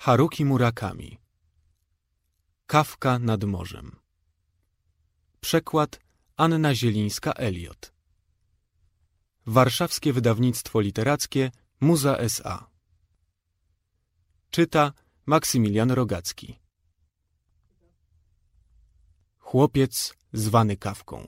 Haruki Murakami. Kafka nad morzem. Przekład Anna Zielińska-Elliot. Warszawskie Wydawnictwo Literackie Muza S.A. Czyta Maksymilian Rogacki. Chłopiec zwany Kawką.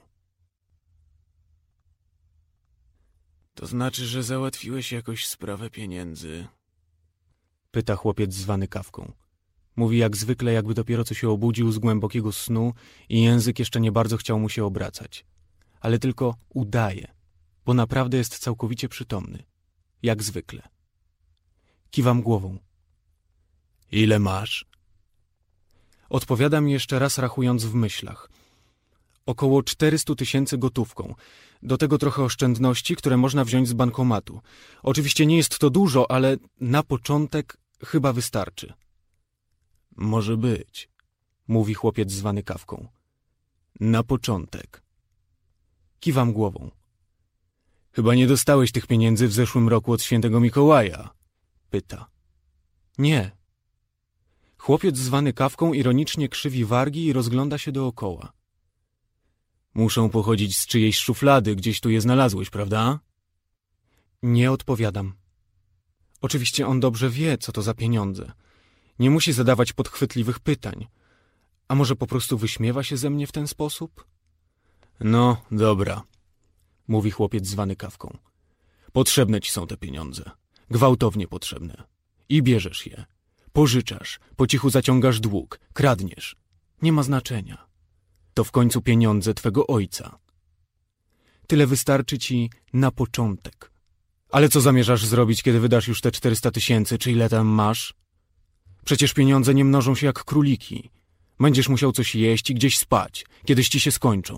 To znaczy, że załatwiłeś jakoś sprawę pieniędzy? Pyta chłopiec zwany Kawką. Mówi jak zwykle, jakby dopiero co się obudził z głębokiego snu i język jeszcze nie bardzo chciał mu się obracać. Ale tylko udaje, bo naprawdę jest całkowicie przytomny. Jak zwykle. Kiwam głową. Ile masz? Odpowiadam jeszcze raz, rachując w myślach. Około 400 000 gotówką. Do tego trochę oszczędności, które można wziąć z bankomatu. Oczywiście nie jest to dużo, ale na początek chyba wystarczy. Może być, mówi chłopiec zwany Kawką. Na początek. Kiwam głową. Chyba nie dostałeś tych pieniędzy w zeszłym roku od świętego Mikołaja? Pyta. Nie. Chłopiec zwany Kawką ironicznie krzywi wargi i rozgląda się dookoła. Muszą pochodzić z czyjejś szuflady, gdzieś tu je znalazłeś, prawda? Nie odpowiadam. Oczywiście on dobrze wie, co to za pieniądze. Nie musi zadawać podchwytliwych pytań. A może po prostu wyśmiewa się ze mnie w ten sposób? No, dobra, mówi chłopiec zwany Kawką. Potrzebne ci są te pieniądze. Gwałtownie potrzebne. I bierzesz je. Pożyczasz, po cichu zaciągasz dług, kradniesz. Nie ma znaczenia. To w końcu pieniądze twego ojca. Tyle wystarczy ci na początek. Ale co zamierzasz zrobić, kiedy wydasz już te 400 000, czy ile tam masz? Przecież pieniądze nie mnożą się jak króliki. Będziesz musiał coś jeść i gdzieś spać, kiedyś ci się skończą.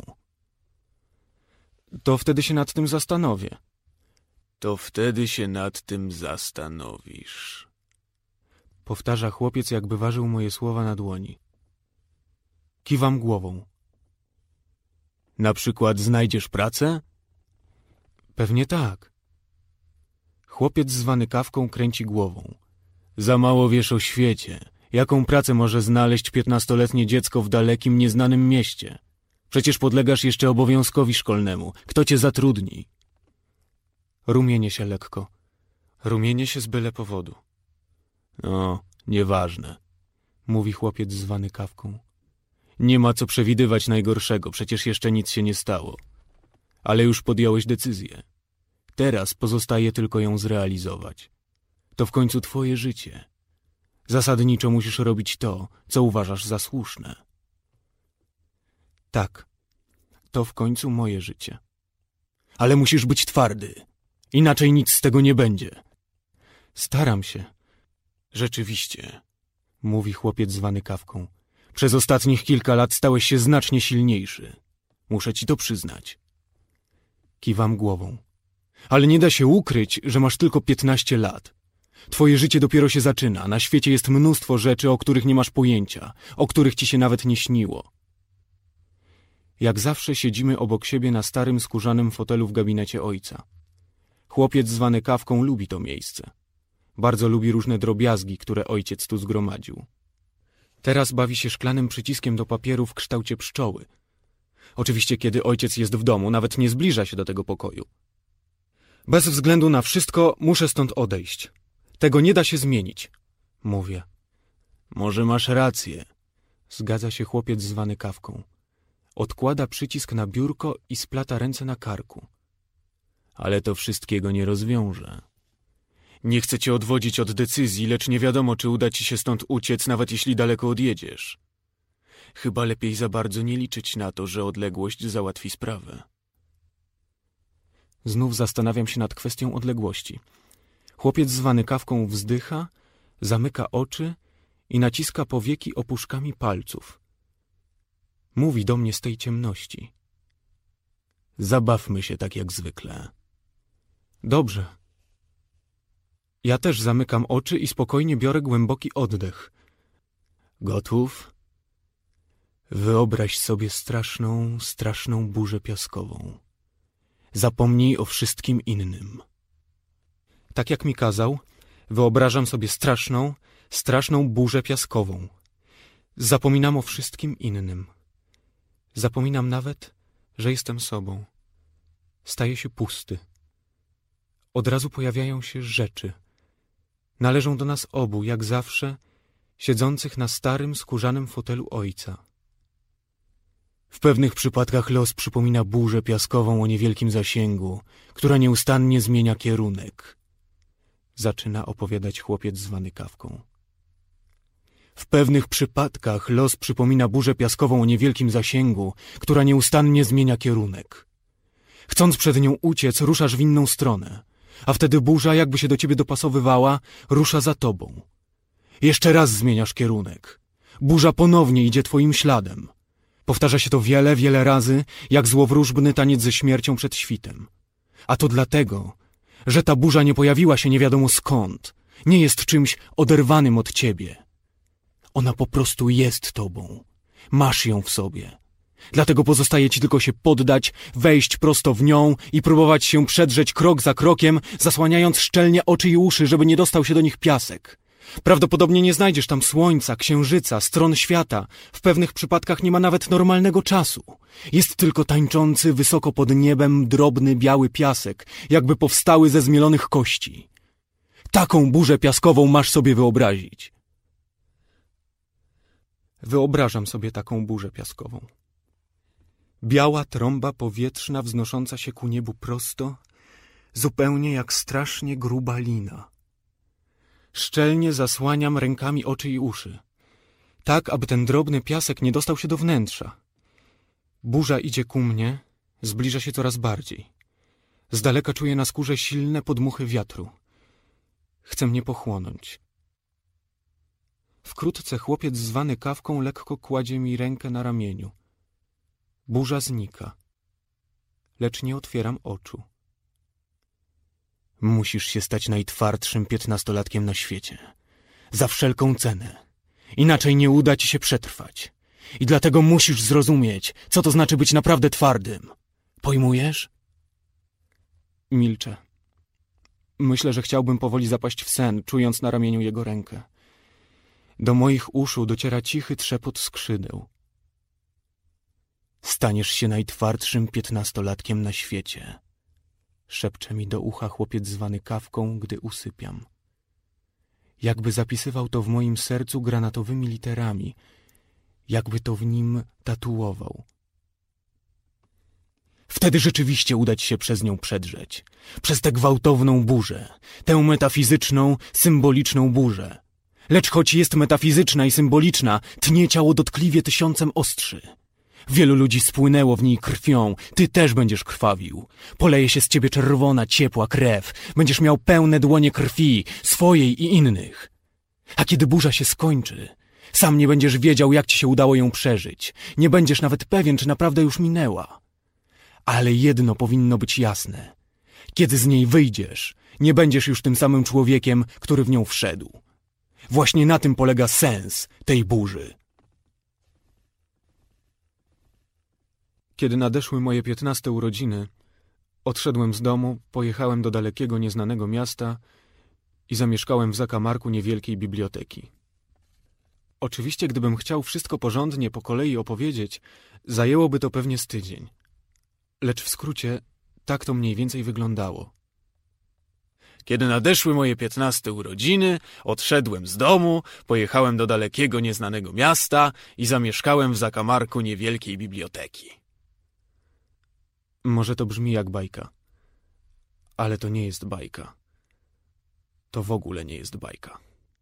To wtedy się nad tym zastanowię. To wtedy się nad tym zastanowisz. Powtarza chłopiec, jakby ważył moje słowa na dłoni. Kiwam głową. Na przykład znajdziesz pracę? Pewnie tak. Chłopiec zwany Kawką kręci głową. Za mało wiesz o świecie. Jaką pracę może znaleźć 15-letnie dziecko w dalekim, nieznanym mieście? Przecież podlegasz jeszcze obowiązkowi szkolnemu. Kto cię zatrudni? Rumienię się lekko. Rumienię się z byle powodu. No, nieważne, mówi chłopiec zwany Kawką. Nie ma co przewidywać najgorszego, przecież jeszcze nic się nie stało. Ale już podjąłeś decyzję. Teraz pozostaje tylko ją zrealizować. To w końcu twoje życie. Zasadniczo musisz robić to, co uważasz za słuszne. Tak, to w końcu moje życie. Ale musisz być twardy. Inaczej nic z tego nie będzie. Staram się. Rzeczywiście, mówi chłopiec zwany Kawką. Przez ostatnich kilka lat stałeś się znacznie silniejszy. Muszę ci to przyznać. Kiwam głową. Ale nie da się ukryć, że masz tylko 15 lat. Twoje życie dopiero się zaczyna. Na świecie jest mnóstwo rzeczy, o których nie masz pojęcia, o których ci się nawet nie śniło. Jak zawsze siedzimy obok siebie na starym skórzanym fotelu w gabinecie ojca. Chłopiec zwany Kawką lubi to miejsce. Bardzo lubi różne drobiazgi, które ojciec tu zgromadził. Teraz bawi się szklanym przyciskiem do papieru w kształcie pszczoły. Oczywiście, kiedy ojciec jest w domu, nawet nie zbliża się do tego pokoju. Bez względu na wszystko muszę stąd odejść. Tego nie da się zmienić, mówię. Może masz rację, zgadza się chłopiec zwany Kawką. Odkłada przycisk na biurko i splata ręce na karku. Ale to wszystkiego nie rozwiąże. Nie chcę cię odwodzić od decyzji, lecz nie wiadomo, czy uda ci się stąd uciec, nawet jeśli daleko odjedziesz. Chyba lepiej za bardzo nie liczyć na to, że odległość załatwi sprawę. Znów zastanawiam się nad kwestią odległości. Chłopiec zwany Kawką wzdycha, zamyka oczy i naciska powieki opuszkami palców. Mówi do mnie z tej ciemności. Zabawmy się tak jak zwykle. Dobrze. Ja też zamykam oczy i spokojnie biorę głęboki oddech. Gotów? Wyobraź sobie straszną, straszną burzę piaskową. Zapomnij o wszystkim innym. Tak jak mi kazał, wyobrażam sobie straszną, straszną burzę piaskową. Zapominam o wszystkim innym. Zapominam nawet, że jestem sobą. Staję się pusty. Od razu pojawiają się rzeczy. Należą do nas obu, jak zawsze, siedzących na starym, skórzanym fotelu ojca. W pewnych przypadkach los przypomina burzę piaskową o niewielkim zasięgu, która nieustannie zmienia kierunek. Zaczyna opowiadać chłopiec zwany Kawką. W pewnych przypadkach los przypomina burzę piaskową o niewielkim zasięgu, która nieustannie zmienia kierunek. Chcąc przed nią uciec, ruszasz w inną stronę, a wtedy burza, jakby się do ciebie dopasowywała, rusza za tobą. Jeszcze raz zmieniasz kierunek. Burza ponownie idzie twoim śladem. Powtarza się to wiele, wiele razy, jak złowróżbny taniec ze śmiercią przed świtem. A to dlatego, że ta burza nie pojawiła się nie wiadomo skąd, nie jest czymś oderwanym od ciebie. Ona po prostu jest tobą. Masz ją w sobie. Dlatego pozostaje ci tylko się poddać, wejść prosto w nią i próbować się przedrzeć krok za krokiem, zasłaniając szczelnie oczy i uszy, żeby nie dostał się do nich piasek. Prawdopodobnie nie znajdziesz tam słońca, księżyca, stron świata. W pewnych przypadkach nie ma nawet normalnego czasu. Jest tylko tańczący wysoko pod niebem drobny biały piasek, jakby powstały ze zmielonych kości. Taką burzę piaskową masz sobie wyobrazić. Wyobrażam sobie taką burzę piaskową. Biała trąba powietrzna wznosząca się ku niebu prosto, zupełnie jak strasznie gruba lina. Szczelnie zasłaniam rękami oczy i uszy, tak aby ten drobny piasek nie dostał się do wnętrza. Burza idzie ku mnie, zbliża się coraz bardziej. Z daleka czuję na skórze silne podmuchy wiatru. Chce mnie pochłonąć. Wkrótce chłopiec zwany Kawką lekko kładzie mi rękę na ramieniu. Burza znika, lecz nie otwieram oczu. Musisz się stać najtwardszym 15-latkiem na świecie. Za wszelką cenę. Inaczej nie uda ci się przetrwać. I dlatego musisz zrozumieć, co to znaczy być naprawdę twardym. Pojmujesz? Milczę. Myślę, że chciałbym powoli zapaść w sen, czując na ramieniu jego rękę. Do moich uszu dociera cichy trzepot skrzydeł. Staniesz się najtwardszym 15-latkiem na świecie. Szepcze mi do ucha chłopiec zwany Kawką, gdy usypiam. Jakby zapisywał to w moim sercu granatowymi literami, jakby to w nim tatuował. Wtedy rzeczywiście uda ci się przez nią przedrzeć. Przez tę gwałtowną burzę, tę metafizyczną, symboliczną burzę. Lecz choć jest metafizyczna i symboliczna, tnie ciało dotkliwie 1000 ostrzy. Wielu ludzi spłynęło w niej krwią, ty też będziesz krwawił. Poleje się z ciebie czerwona, ciepła krew. Będziesz miał pełne dłonie krwi, swojej i innych. A kiedy burza się skończy, sam nie będziesz wiedział, jak ci się udało ją przeżyć. Nie będziesz nawet pewien, czy naprawdę już minęła. Ale jedno powinno być jasne. Kiedy z niej wyjdziesz, nie będziesz już tym samym człowiekiem, który w nią wszedł. Właśnie na tym polega sens tej burzy. Kiedy nadeszły moje 15 urodziny, odszedłem z domu, pojechałem do dalekiego, nieznanego miasta i zamieszkałem w zakamarku niewielkiej biblioteki. Oczywiście, gdybym chciał wszystko porządnie po kolei opowiedzieć, zajęłoby to pewnie z tydzień. Lecz w skrócie tak to mniej więcej wyglądało. Kiedy nadeszły moje 15 urodziny, odszedłem z domu, pojechałem do dalekiego, nieznanego miasta i zamieszkałem w zakamarku niewielkiej biblioteki. Może to brzmi jak bajka, ale to nie jest bajka. To w ogóle nie jest bajka.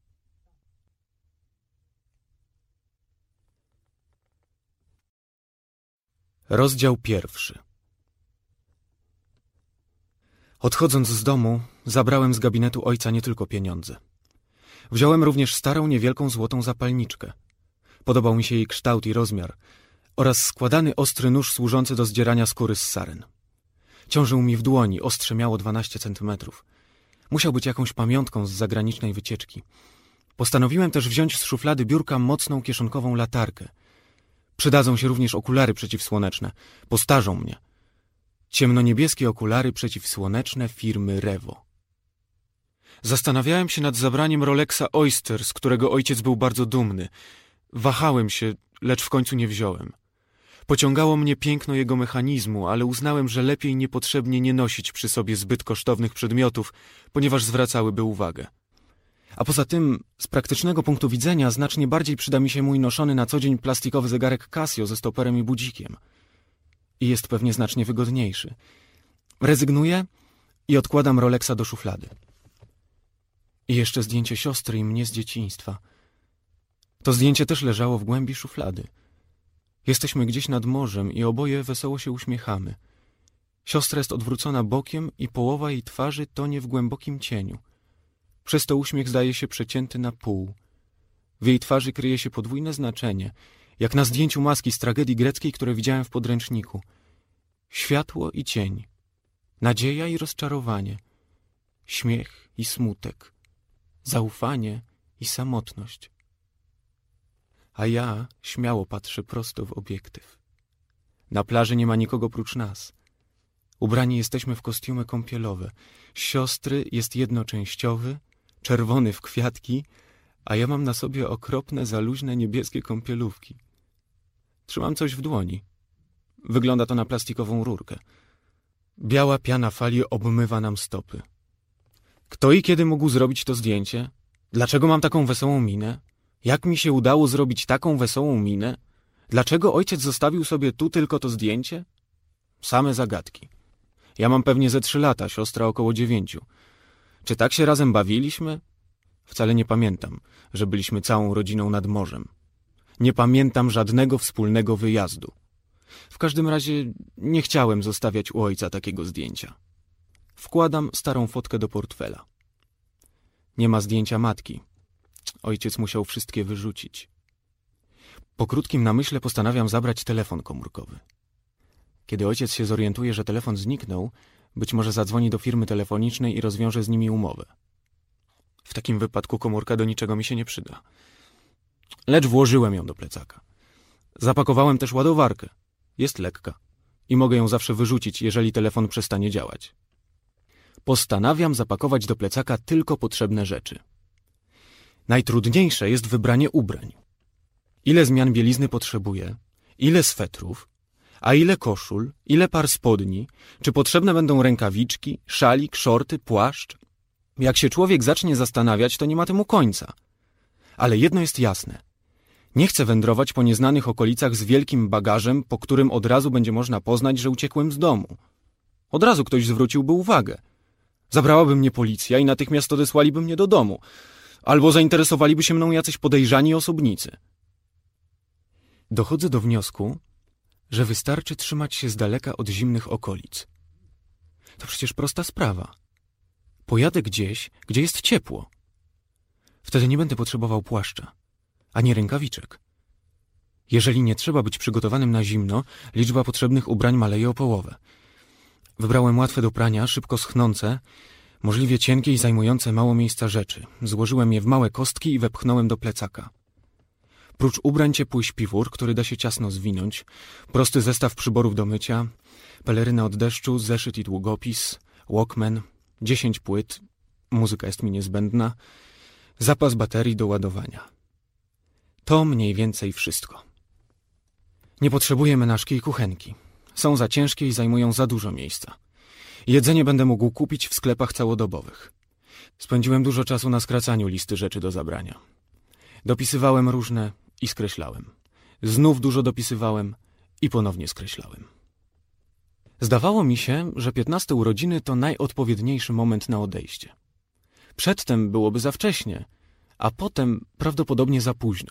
Rozdział 1. Odchodząc z domu, zabrałem z gabinetu ojca nie tylko pieniądze. Wziąłem również starą, niewielką złotą zapalniczkę. Podobał mi się jej kształt i rozmiar oraz składany ostry nóż służący do zdzierania skóry z saren. Ciążył mi w dłoni, ostrze miało 12 centymetrów. Musiał być jakąś pamiątką z zagranicznej wycieczki. Postanowiłem też wziąć z szuflady biurka mocną kieszonkową latarkę. Przydadzą się również okulary przeciwsłoneczne. Postarzą mnie. Ciemnoniebieskie okulary przeciwsłoneczne firmy Revo. Zastanawiałem się nad zabraniem Rolexa Oyster, z którego ojciec był bardzo dumny. Wahałem się, lecz w końcu nie wziąłem. Pociągało mnie piękno jego mechanizmu, ale uznałem, że lepiej niepotrzebnie nie nosić przy sobie zbyt kosztownych przedmiotów, ponieważ zwracałyby uwagę. A poza tym, z praktycznego punktu widzenia, znacznie bardziej przyda mi się mój noszony na co dzień plastikowy zegarek Casio ze stoperem i budzikiem. I jest pewnie znacznie wygodniejszy. Rezygnuję i odkładam Rolexa do szuflady. I jeszcze zdjęcie siostry i mnie z dzieciństwa. To zdjęcie też leżało w głębi szuflady. Jesteśmy gdzieś nad morzem i oboje wesoło się uśmiechamy. Siostra jest odwrócona bokiem i połowa jej twarzy tonie w głębokim cieniu. Przez to uśmiech zdaje się przecięty na pół. W jej twarzy kryje się podwójne znaczenie, jak na zdjęciu maski z tragedii greckiej, które widziałem w podręczniku. Światło i cień, nadzieja i rozczarowanie, śmiech i smutek, zaufanie i samotność. A ja śmiało patrzę prosto w obiektyw. Na plaży nie ma nikogo prócz nas. Ubrani jesteśmy w kostiumy kąpielowe. Siostry jest jednoczęściowy, czerwony w kwiatki, a ja mam na sobie okropne, zaluźne, niebieskie kąpielówki. Trzymam coś w dłoni. Wygląda to na plastikową rurkę. Biała piana fali obmywa nam stopy. Kto i kiedy mógł zrobić to zdjęcie? Dlaczego mam taką wesołą minę? Jak mi się udało zrobić taką wesołą minę? Dlaczego ojciec zostawił sobie tu tylko to zdjęcie? Same zagadki. Ja mam pewnie ze 3 lata, siostra około 9. Czy tak się razem bawiliśmy? Wcale nie pamiętam, że byliśmy całą rodziną nad morzem. Nie pamiętam żadnego wspólnego wyjazdu. W każdym razie nie chciałem zostawiać u ojca takiego zdjęcia. Wkładam starą fotkę do portfela. Nie ma zdjęcia matki. Ojciec musiał wszystkie wyrzucić. Po krótkim namyśle postanawiam zabrać telefon komórkowy. Kiedy ojciec się zorientuje, że telefon zniknął, być może zadzwoni do firmy telefonicznej i rozwiąże z nimi umowę. W takim wypadku komórka do niczego mi się nie przyda. Lecz włożyłem ją do plecaka. Zapakowałem też ładowarkę. Jest lekka i mogę ją zawsze wyrzucić, jeżeli telefon przestanie działać. Postanawiam zapakować do plecaka tylko potrzebne rzeczy. Najtrudniejsze jest wybranie ubrań. Ile zmian bielizny potrzebuję, ile swetrów, a ile koszul, ile par spodni, czy potrzebne będą rękawiczki, szalik, szorty, płaszcz. Jak się człowiek zacznie zastanawiać, to nie ma temu końca. Ale jedno jest jasne. Nie chcę wędrować po nieznanych okolicach z wielkim bagażem, po którym od razu będzie można poznać, że uciekłem z domu. Od razu ktoś zwróciłby uwagę. Zabrałaby mnie policja i natychmiast odesłaliby mnie do domu. Albo zainteresowaliby się mną jacyś podejrzani osobnicy. Dochodzę do wniosku, że wystarczy trzymać się z daleka od zimnych okolic. To przecież prosta sprawa. Pojadę gdzieś, gdzie jest ciepło. Wtedy nie będę potrzebował płaszcza, ani rękawiczek. Jeżeli nie trzeba być przygotowanym na zimno, liczba potrzebnych ubrań maleje o połowę. Wybrałem łatwe do prania, szybko schnące, możliwie cienkie i zajmujące mało miejsca rzeczy. Złożyłem je w małe kostki i wepchnąłem do plecaka. Prócz ubrań ciepły śpiwór, który da się ciasno zwinąć, prosty zestaw przyborów do mycia, peleryna od deszczu, zeszyt i długopis, Walkman, 10 płyt, muzyka jest mi niezbędna, zapas baterii do ładowania. To mniej więcej wszystko. Nie potrzebuję menażki i kuchenki. Są za ciężkie i zajmują za dużo miejsca. Jedzenie będę mógł kupić w sklepach całodobowych. Spędziłem dużo czasu na skracaniu listy rzeczy do zabrania. Dopisywałem różne i skreślałem. Znów dużo dopisywałem i ponownie skreślałem. Zdawało mi się, że 15 urodziny to najodpowiedniejszy moment na odejście. Przedtem byłoby za wcześnie, a potem prawdopodobnie za późno.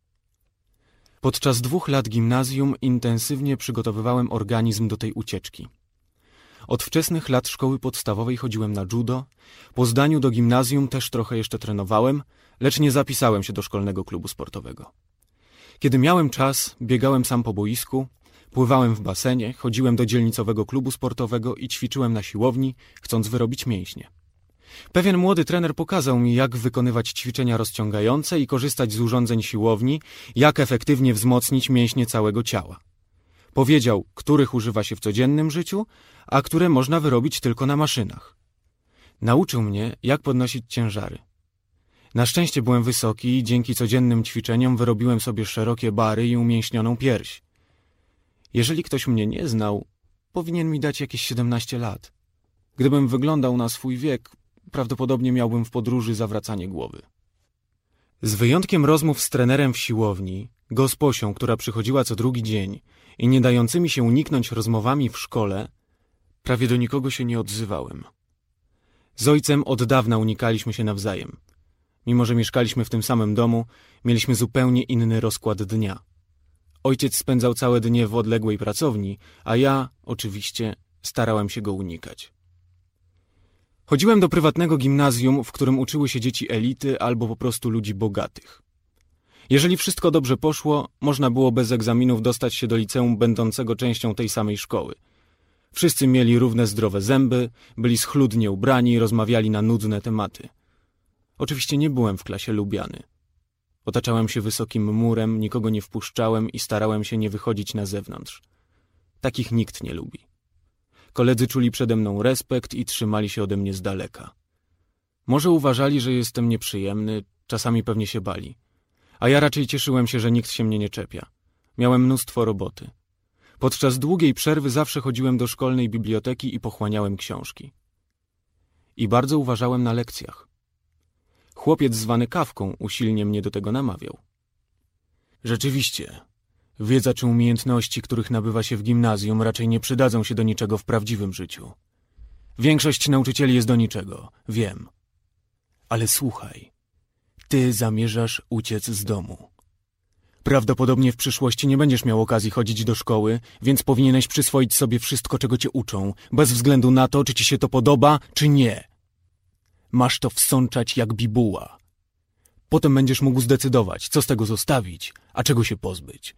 Podczas 2 lat gimnazjum intensywnie przygotowywałem organizm do tej ucieczki. Od wczesnych lat szkoły podstawowej chodziłem na judo, po zdaniu do gimnazjum też trochę jeszcze trenowałem, lecz nie zapisałem się do szkolnego klubu sportowego. Kiedy miałem czas, biegałem sam po boisku, pływałem w basenie, chodziłem do dzielnicowego klubu sportowego i ćwiczyłem na siłowni, chcąc wyrobić mięśnie. Pewien młody trener pokazał mi, jak wykonywać ćwiczenia rozciągające i korzystać z urządzeń siłowni, jak efektywnie wzmocnić mięśnie całego ciała. Powiedział, których używa się w codziennym życiu, a które można wyrobić tylko na maszynach. Nauczył mnie, jak podnosić ciężary. Na szczęście byłem wysoki i dzięki codziennym ćwiczeniom wyrobiłem sobie szerokie bary i umięśnioną pierś. Jeżeli ktoś mnie nie znał, powinien mi dać jakieś 17 lat. Gdybym wyglądał na swój wiek, prawdopodobnie miałbym w podróży zawracanie głowy. Z wyjątkiem rozmów z trenerem w siłowni, gosposią, która przychodziła co drugi dzień i nie dającymi się uniknąć rozmowami w szkole, prawie do nikogo się nie odzywałem. Z ojcem od dawna unikaliśmy się nawzajem. Mimo że mieszkaliśmy w tym samym domu, mieliśmy zupełnie inny rozkład dnia. Ojciec spędzał całe dnie w odległej pracowni, a ja, oczywiście, starałem się go unikać. Chodziłem do prywatnego gimnazjum, w którym uczyły się dzieci elity albo po prostu ludzi bogatych. Jeżeli wszystko dobrze poszło, można było bez egzaminów dostać się do liceum będącego częścią tej samej szkoły. Wszyscy mieli równe zdrowe zęby, byli schludnie ubrani i rozmawiali na nudne tematy. Oczywiście nie byłem w klasie lubiany. Otaczałem się wysokim murem, nikogo nie wpuszczałem i starałem się nie wychodzić na zewnątrz. Takich nikt nie lubi. Koledzy czuli przede mną respekt i trzymali się ode mnie z daleka. Może uważali, że jestem nieprzyjemny, czasami pewnie się bali. A ja raczej cieszyłem się, że nikt się mnie nie czepia. Miałem mnóstwo roboty. Podczas długiej przerwy zawsze chodziłem do szkolnej biblioteki i pochłaniałem książki. I bardzo uważałem na lekcjach. Chłopiec zwany Kawką usilnie mnie do tego namawiał. Rzeczywiście, wiedza czy umiejętności, których nabywa się w gimnazjum, raczej nie przydadzą się do niczego w prawdziwym życiu. Większość nauczycieli jest do niczego, wiem. Ale słuchaj, ty zamierzasz uciec z domu. Prawdopodobnie w przyszłości nie będziesz miał okazji chodzić do szkoły, więc powinieneś przyswoić sobie wszystko, czego cię uczą, bez względu na to, czy ci się to podoba, czy nie. Masz to wsączać jak bibuła. Potem będziesz mógł zdecydować, co z tego zostawić, a czego się pozbyć.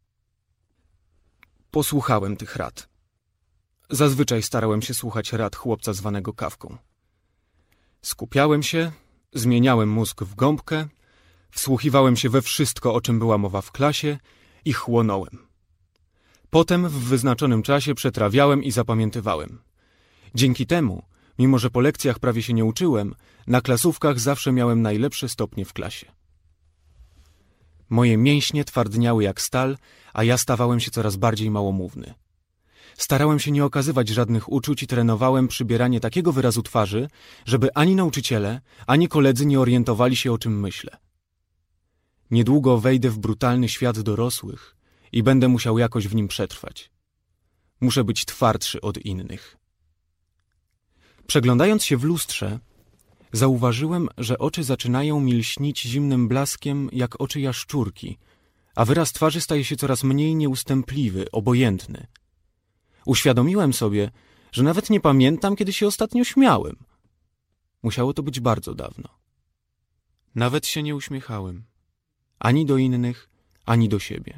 Posłuchałem tych rad. Zazwyczaj starałem się słuchać rad chłopca zwanego Kawką. Skupiałem się, zmieniałem mózg w gąbkę, wsłuchiwałem się we wszystko, o czym była mowa w klasie i chłonąłem. Potem w wyznaczonym czasie przetrawiałem i zapamiętywałem. Dzięki temu, mimo że po lekcjach prawie się nie uczyłem, na klasówkach zawsze miałem najlepsze stopnie w klasie. Moje mięśnie twardniały jak stal, a ja stawałem się coraz bardziej małomówny. Starałem się nie okazywać żadnych uczuć i trenowałem przybieranie takiego wyrazu twarzy, żeby ani nauczyciele, ani koledzy nie orientowali się, o czym myślę. Niedługo wejdę w brutalny świat dorosłych i będę musiał jakoś w nim przetrwać. Muszę być twardszy od innych. Przeglądając się w lustrze, zauważyłem, że oczy zaczynają mi lśnić zimnym blaskiem jak oczy jaszczurki, a wyraz twarzy staje się coraz mniej nieustępliwy, obojętny. Uświadomiłem sobie, że nawet nie pamiętam, kiedy się ostatnio śmiałem. Musiało to być bardzo dawno. Nawet się nie uśmiechałem. Ani do innych, ani do siebie.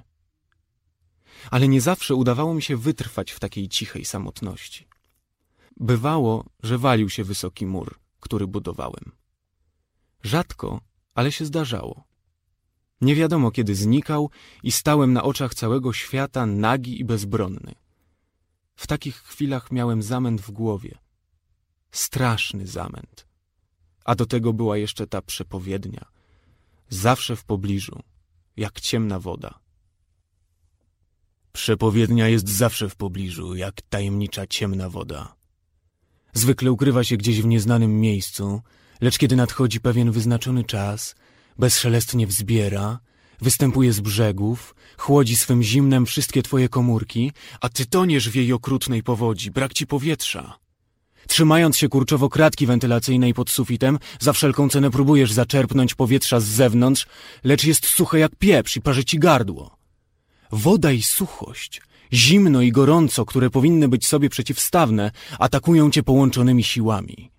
Ale nie zawsze udawało mi się wytrwać w takiej cichej samotności. Bywało, że walił się wysoki mur, który budowałem. Rzadko, ale się zdarzało. Nie wiadomo, kiedy znikał i stałem na oczach całego świata nagi i bezbronny. W takich chwilach miałem zamęt w głowie. Straszny zamęt. A do tego była jeszcze ta przepowiednia. Zawsze w pobliżu, jak ciemna woda. Przepowiednia jest zawsze w pobliżu, jak tajemnicza ciemna woda. Zwykle ukrywa się gdzieś w nieznanym miejscu, lecz kiedy nadchodzi pewien wyznaczony czas, bezszelestnie wzbiera, występuje z brzegów, chłodzi swym zimnem wszystkie twoje komórki, a ty toniesz w jej okrutnej powodzi, brak ci powietrza. Trzymając się kurczowo kratki wentylacyjnej pod sufitem, za wszelką cenę próbujesz zaczerpnąć powietrza z zewnątrz, lecz jest suche jak pieprz i parzy ci gardło. Woda i suchość, zimno i gorąco, które powinny być sobie przeciwstawne, atakują cię połączonymi siłami.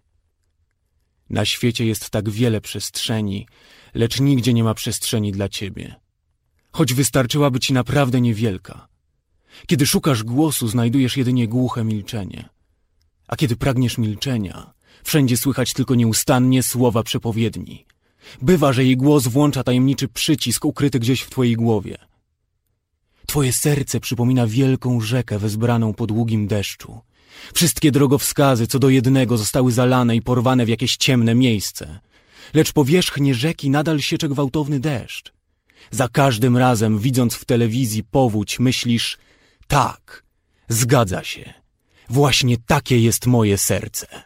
Na świecie jest tak wiele przestrzeni, lecz nigdzie nie ma przestrzeni dla ciebie. Choć wystarczyłaby ci naprawdę niewielka. Kiedy szukasz głosu, znajdujesz jedynie głuche milczenie. A kiedy pragniesz milczenia, wszędzie słychać tylko nieustannie słowa przepowiedni. Bywa, że jej głos włącza tajemniczy przycisk ukryty gdzieś w twojej głowie. Twoje serce przypomina wielką rzekę wezbraną po długim deszczu Wszystkie drogowskazy co do jednego zostały zalane i porwane w jakieś ciemne miejsce. Lecz powierzchnię rzeki nadal siecze gwałtowny deszcz. Za każdym razem, widząc w telewizji powódź, myślisz: tak, zgadza się. Właśnie takie jest moje serce.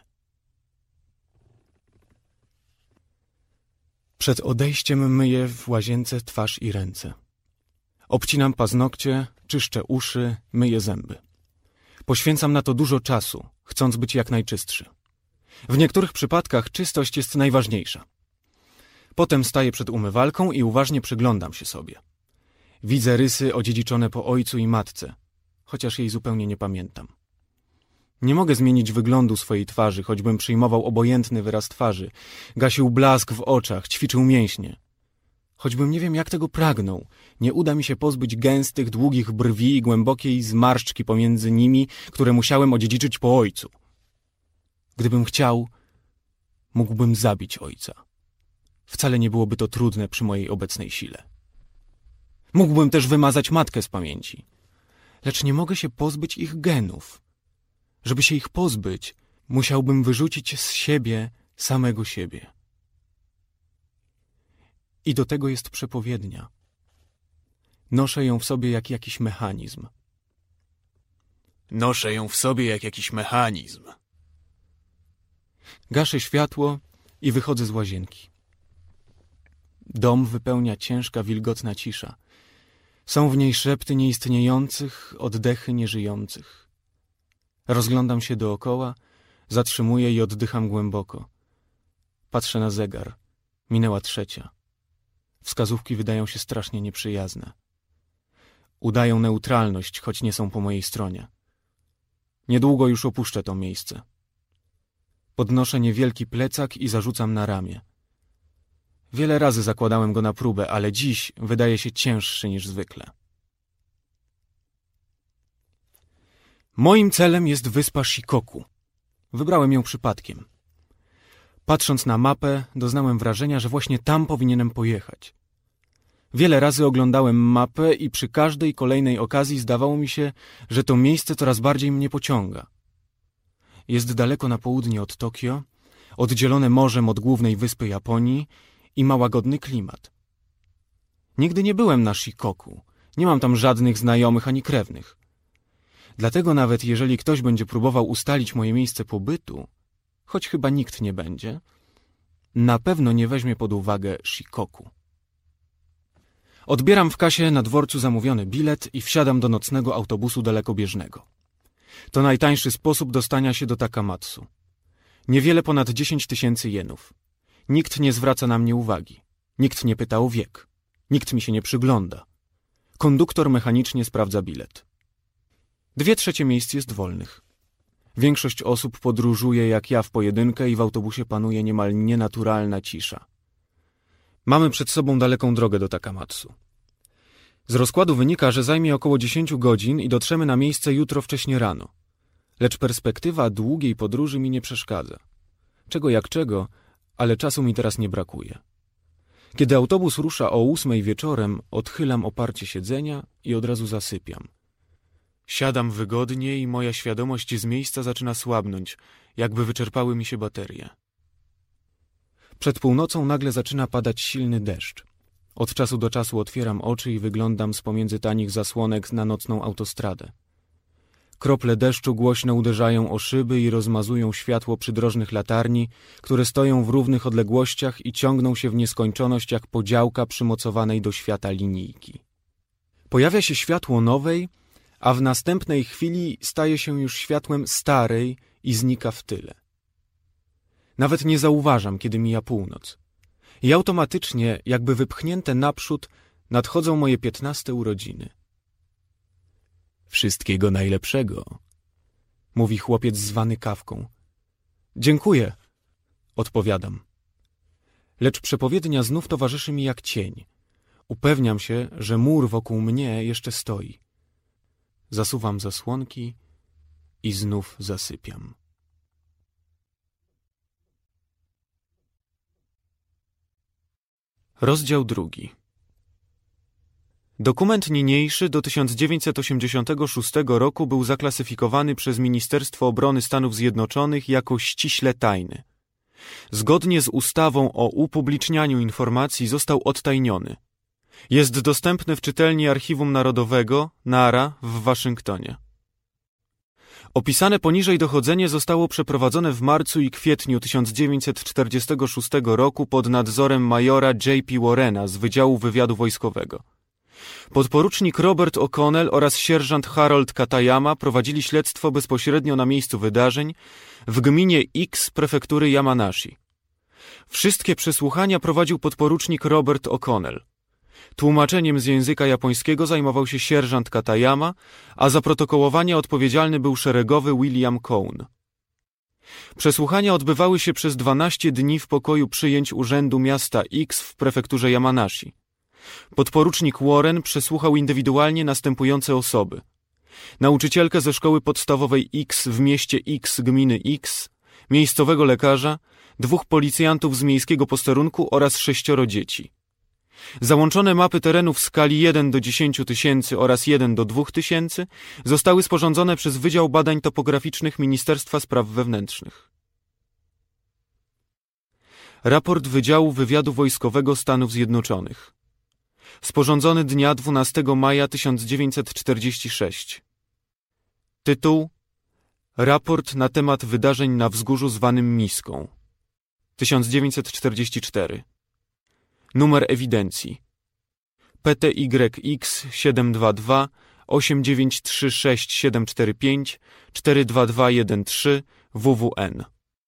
Przed odejściem myję w łazience twarz i ręce. Obcinam paznokcie, czyszczę uszy, myję zęby. Poświęcam na to dużo czasu, chcąc być jak najczystszy. W niektórych przypadkach czystość jest najważniejsza. Potem staję przed umywalką i uważnie przyglądam się sobie. Widzę rysy odziedziczone po ojcu i matce, chociaż jej zupełnie nie pamiętam. Nie mogę zmienić wyglądu swojej twarzy, choćbym przyjmował obojętny wyraz twarzy, gasił blask w oczach, ćwiczył mięśnie. Choćbym nie wiem jak tego pragnął, nie uda mi się pozbyć gęstych, długich brwi i głębokiej zmarszczki pomiędzy nimi, które musiałem odziedziczyć po ojcu. Gdybym chciał, mógłbym zabić ojca. Wcale nie byłoby to trudne przy mojej obecnej sile. Mógłbym też wymazać matkę z pamięci. Lecz nie mogę się pozbyć ich genów. Żeby się ich pozbyć, musiałbym wyrzucić z siebie samego siebie. I do tego jest przepowiednia. Noszę ją w sobie jak jakiś mechanizm. Noszę ją w sobie jak jakiś mechanizm. Gaszę światło i wychodzę z łazienki. Dom wypełnia ciężka, wilgotna cisza. Są w niej szepty nieistniejących, oddechy nieżyjących. Rozglądam się dookoła, zatrzymuję i oddycham głęboko. Patrzę na zegar. Minęła 3. Wskazówki wydają się strasznie nieprzyjazne. Udają neutralność, choć nie są po mojej stronie. Niedługo już opuszczę to miejsce. Podnoszę niewielki plecak i zarzucam na ramię. Wiele razy zakładałem go na próbę, ale dziś wydaje się cięższy niż zwykle. Moim celem jest wyspa Shikoku. Wybrałem ją przypadkiem. Patrząc na mapę, doznałem wrażenia, że właśnie tam powinienem pojechać. Wiele razy oglądałem mapę i przy każdej kolejnej okazji zdawało mi się, że to miejsce coraz bardziej mnie pociąga. Jest daleko na południe od Tokio, oddzielone morzem od głównej wyspy Japonii i ma łagodny klimat. Nigdy nie byłem na Shikoku, nie mam tam żadnych znajomych ani krewnych. Dlatego nawet jeżeli ktoś będzie próbował ustalić moje miejsce pobytu, choć chyba nikt nie będzie, na pewno nie weźmie pod uwagę Shikoku. Odbieram w kasie na dworcu zamówiony bilet i wsiadam do nocnego autobusu dalekobieżnego. To najtańszy sposób dostania się do Takamatsu. Niewiele ponad 10 000 jenów. Nikt nie zwraca na mnie uwagi. Nikt nie pyta o wiek. Nikt mi się nie przygląda. Konduktor mechanicznie sprawdza bilet. 2/3 miejsc jest wolnych. Większość osób podróżuje jak ja w pojedynkę i w autobusie panuje niemal nienaturalna cisza. Mamy przed sobą daleką drogę do Takamatsu. Z rozkładu wynika, że zajmie około 10 godzin i dotrzemy na miejsce jutro wcześnie rano. Lecz perspektywa długiej podróży mi nie przeszkadza. Czego jak czego, ale czasu mi teraz nie brakuje. Kiedy autobus rusza o 8 wieczorem, odchylam oparcie siedzenia i od razu zasypiam. Siadam wygodnie i moja świadomość z miejsca zaczyna słabnąć, jakby wyczerpały mi się baterie. Przed północą nagle zaczyna padać silny deszcz. Od czasu do czasu otwieram oczy i wyglądam z pomiędzy tanich zasłonek na nocną autostradę. Krople deszczu głośno uderzają o szyby i rozmazują światło przydrożnych latarni, które stoją w równych odległościach i ciągną się w nieskończoność jak podziałka przymocowanej do świata linijki. Pojawia się światło nowej, a w następnej chwili staje się już światłem starej i znika w tyle. Nawet nie zauważam, kiedy mija północ. I automatycznie, jakby wypchnięte naprzód, nadchodzą moje 15 urodziny. Wszystkiego najlepszego, mówi chłopiec zwany Kawką. Dziękuję, odpowiadam. Lecz przepowiednia znów towarzyszy mi jak cień. Upewniam się, że mur wokół mnie jeszcze stoi. Zasuwam zasłonki i znów zasypiam. Rozdział 2. Dokument niniejszy do 1986 roku był zaklasyfikowany przez Ministerstwo Obrony Stanów Zjednoczonych jako ściśle tajny. Zgodnie z ustawą o upublicznianiu informacji został odtajniony. Jest dostępny w czytelni Archiwum Narodowego, NARA, w Waszyngtonie. Opisane poniżej dochodzenie zostało przeprowadzone w marcu i kwietniu 1946 roku pod nadzorem majora J.P. Warrena z Wydziału Wywiadu Wojskowego. Podporucznik Robert O'Connell oraz sierżant Harold Katayama prowadzili śledztwo bezpośrednio na miejscu wydarzeń w gminie X prefektury Yamanashi. Wszystkie przesłuchania prowadził podporucznik Robert O'Connell. Tłumaczeniem z języka japońskiego zajmował się sierżant Katayama, a za protokołowanie odpowiedzialny był szeregowy William Cohn. Przesłuchania odbywały się przez 12 dni w pokoju przyjęć Urzędu Miasta X w prefekturze Yamanashi. Podporucznik Warren przesłuchał indywidualnie następujące osoby: nauczycielkę ze szkoły podstawowej X w mieście X gminy X, miejscowego lekarza, 2 policjantów z miejskiego posterunku oraz 6 dzieci. Załączone mapy terenów w skali 1 do 10 tysięcy oraz 1 do 2 tysięcy zostały sporządzone przez Wydział Badań Topograficznych Ministerstwa Spraw Wewnętrznych. Raport Wydziału Wywiadu Wojskowego Stanów Zjednoczonych. Sporządzony dnia 12 maja 1946. Tytuł: Raport na temat wydarzeń na wzgórzu zwanym Miską. 1944. Numer ewidencji: PTYX 722 8936745 42213 WWN.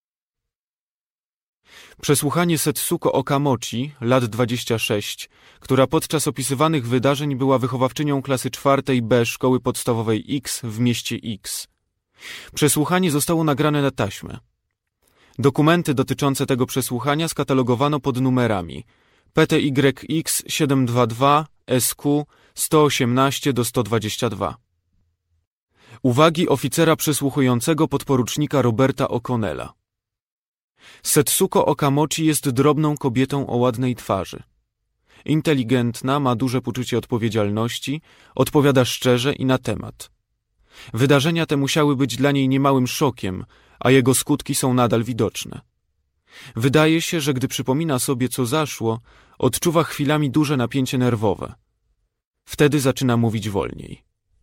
Przesłuchanie Setsuko Okamochi, lat 26, która podczas opisywanych wydarzeń była wychowawczynią klasy 4 B szkoły podstawowej X w mieście X. Przesłuchanie zostało nagrane na taśmę. Dokumenty dotyczące tego przesłuchania skatalogowano pod numerami PTYX 722 SQ 118 do 122. Uwagi oficera przesłuchującego podporucznika Roberta O'Connella. Setsuko Okamochi jest drobną kobietą o ładnej twarzy. Inteligentna, ma duże poczucie odpowiedzialności, odpowiada szczerze i na temat. Wydarzenia te musiały być dla niej niemałym szokiem, a jego skutki są nadal widoczne. Wydaje się, że gdy przypomina sobie, co zaszło, odczuwa chwilami duże napięcie nerwowe. Wtedy zaczyna mówić wolniej.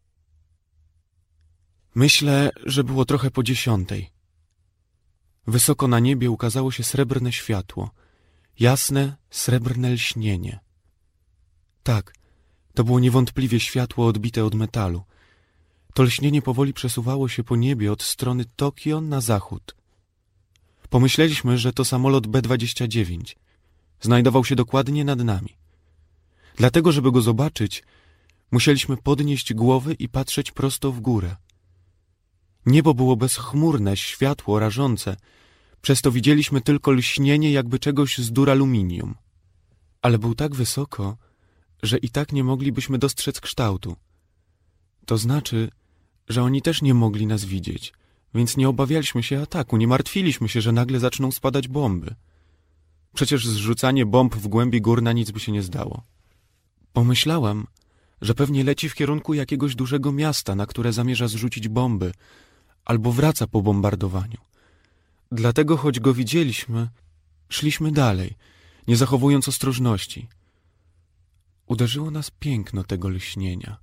Myślę, że było trochę po 10. Wysoko na niebie ukazało się srebrne światło. Jasne, srebrne lśnienie. Tak, to było niewątpliwie światło odbite od metalu. To lśnienie powoli przesuwało się po niebie od strony Tokio na zachód. Pomyśleliśmy, że to samolot B-29. Znajdował się dokładnie nad nami. Dlatego, żeby go zobaczyć, musieliśmy podnieść głowy i patrzeć prosto w górę. Niebo było bezchmurne, światło rażące, przez to widzieliśmy tylko lśnienie jakby czegoś z duraluminium. Ale był tak wysoko, że i tak nie moglibyśmy dostrzec kształtu. To znaczy, że oni też nie mogli nas widzieć, więc nie obawialiśmy się ataku, nie martwiliśmy się, że nagle zaczną spadać bomby. Przecież zrzucanie bomb w głębi gór na nic by się nie zdało. Pomyślałam, że pewnie leci w kierunku jakiegoś dużego miasta, na które zamierza zrzucić bomby, albo wraca po bombardowaniu. Dlatego, choć go widzieliśmy, szliśmy dalej, nie zachowując ostrożności. Uderzyło nas piękno tego lśnienia.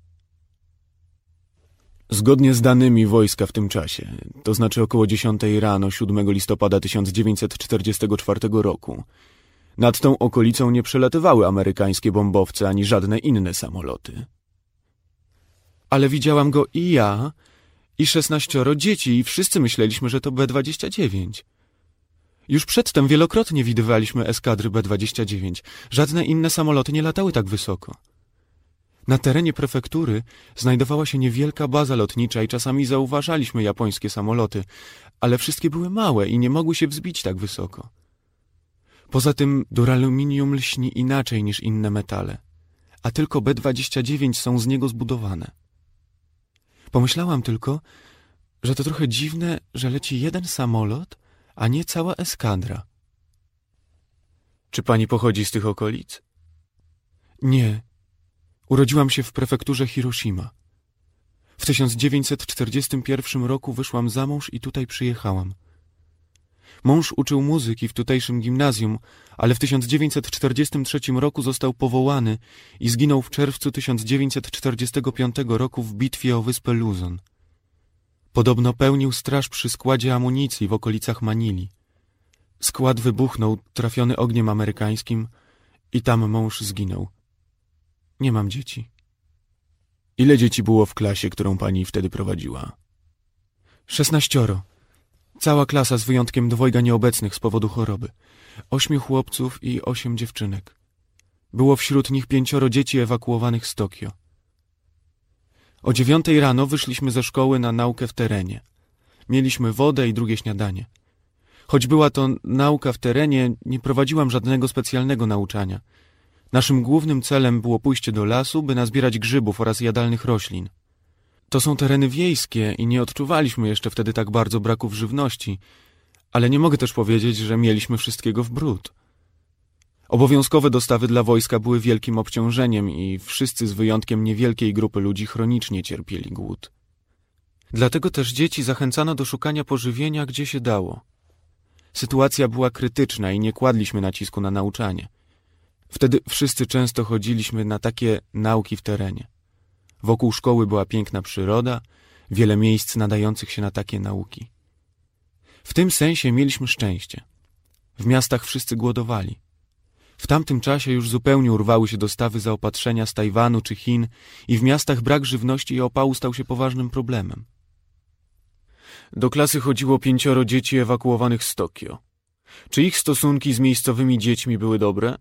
Zgodnie z danymi wojska w tym czasie, to znaczy około 10 rano 7 listopada 1944 roku, nad tą okolicą nie przelatywały amerykańskie bombowce ani żadne inne samoloty. Ale widziałam go i ja, i 16 dzieci i wszyscy myśleliśmy, że to B-29. Już przedtem wielokrotnie widywaliśmy eskadry B-29. Żadne inne samoloty nie latały tak wysoko. Na terenie prefektury znajdowała się niewielka baza lotnicza i czasami zauważaliśmy japońskie samoloty, ale wszystkie były małe i nie mogły się wzbić tak wysoko. Poza tym duraluminium lśni inaczej niż inne metale, a tylko B-29 są z niego zbudowane. Pomyślałam tylko, że to trochę dziwne, że leci jeden samolot, a nie cała eskadra. Czy pani pochodzi z tych okolic? Nie. Urodziłam się w prefekturze Hiroshima. W 1941 roku wyszłam za mąż i tutaj przyjechałam. Mąż uczył muzyki w tutejszym gimnazjum, ale w 1943 roku został powołany i zginął w czerwcu 1945 roku w bitwie o wyspę Luzon. Podobno pełnił straż przy składzie amunicji w okolicach Manili. Skład wybuchnął, trafiony ogniem amerykańskim, i tam mąż zginął. Nie mam dzieci. Ile dzieci było w klasie, którą pani wtedy prowadziła? 16. Cała klasa z wyjątkiem dwojga nieobecnych z powodu choroby. 8 chłopców i 8 dziewczynek. Było wśród nich 5 dzieci ewakuowanych z Tokio. O 9 rano wyszliśmy ze szkoły na naukę w terenie. Mieliśmy wodę i drugie śniadanie. Choć była to nauka w terenie, nie prowadziłam żadnego specjalnego nauczania. Naszym głównym celem było pójście do lasu, by nazbierać grzybów oraz jadalnych roślin. To są tereny wiejskie i nie odczuwaliśmy jeszcze wtedy tak bardzo braków żywności, ale nie mogę też powiedzieć, że mieliśmy wszystkiego w bród. Obowiązkowe dostawy dla wojska były wielkim obciążeniem i wszyscy z wyjątkiem niewielkiej grupy ludzi chronicznie cierpieli głód. Dlatego też dzieci zachęcano do szukania pożywienia, gdzie się dało. Sytuacja była krytyczna i nie kładliśmy nacisku na nauczanie. Wtedy wszyscy często chodziliśmy na takie nauki w terenie. Wokół szkoły była piękna przyroda, wiele miejsc nadających się na takie nauki. W tym sensie mieliśmy szczęście. W miastach wszyscy głodowali. W tamtym czasie już zupełnie urwały się dostawy zaopatrzenia z Tajwanu czy Chin i w miastach brak żywności i opału stał się poważnym problemem. Do klasy chodziło 5 dzieci ewakuowanych z Tokio. Czy ich stosunki z miejscowymi dziećmi były dobre?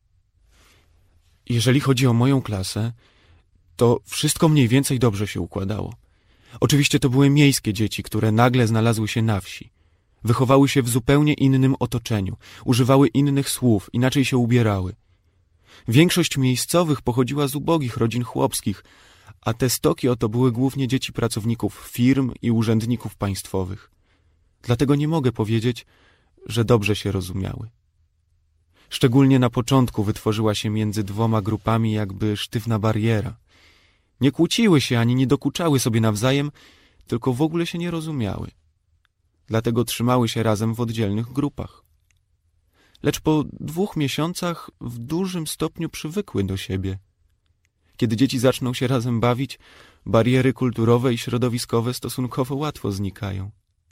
Jeżeli chodzi o moją klasę, to wszystko mniej więcej dobrze się układało. Oczywiście to były miejskie dzieci, które nagle znalazły się na wsi. Wychowały się w zupełnie innym otoczeniu, używały innych słów, inaczej się ubierały. Większość miejscowych pochodziła z ubogich rodzin chłopskich, a te z Tokio to były głównie dzieci pracowników firm i urzędników państwowych. Dlatego nie mogę powiedzieć, że dobrze się rozumiały. Szczególnie na początku wytworzyła się między dwoma grupami jakby sztywna bariera. Nie kłóciły się ani nie dokuczały sobie nawzajem, tylko w ogóle się nie rozumiały. Dlatego trzymały się razem w oddzielnych grupach. Lecz po 2 miesiącach w dużym stopniu przywykły do siebie. Kiedy dzieci zaczną się razem bawić, bariery kulturowe i środowiskowe stosunkowo łatwo znikają.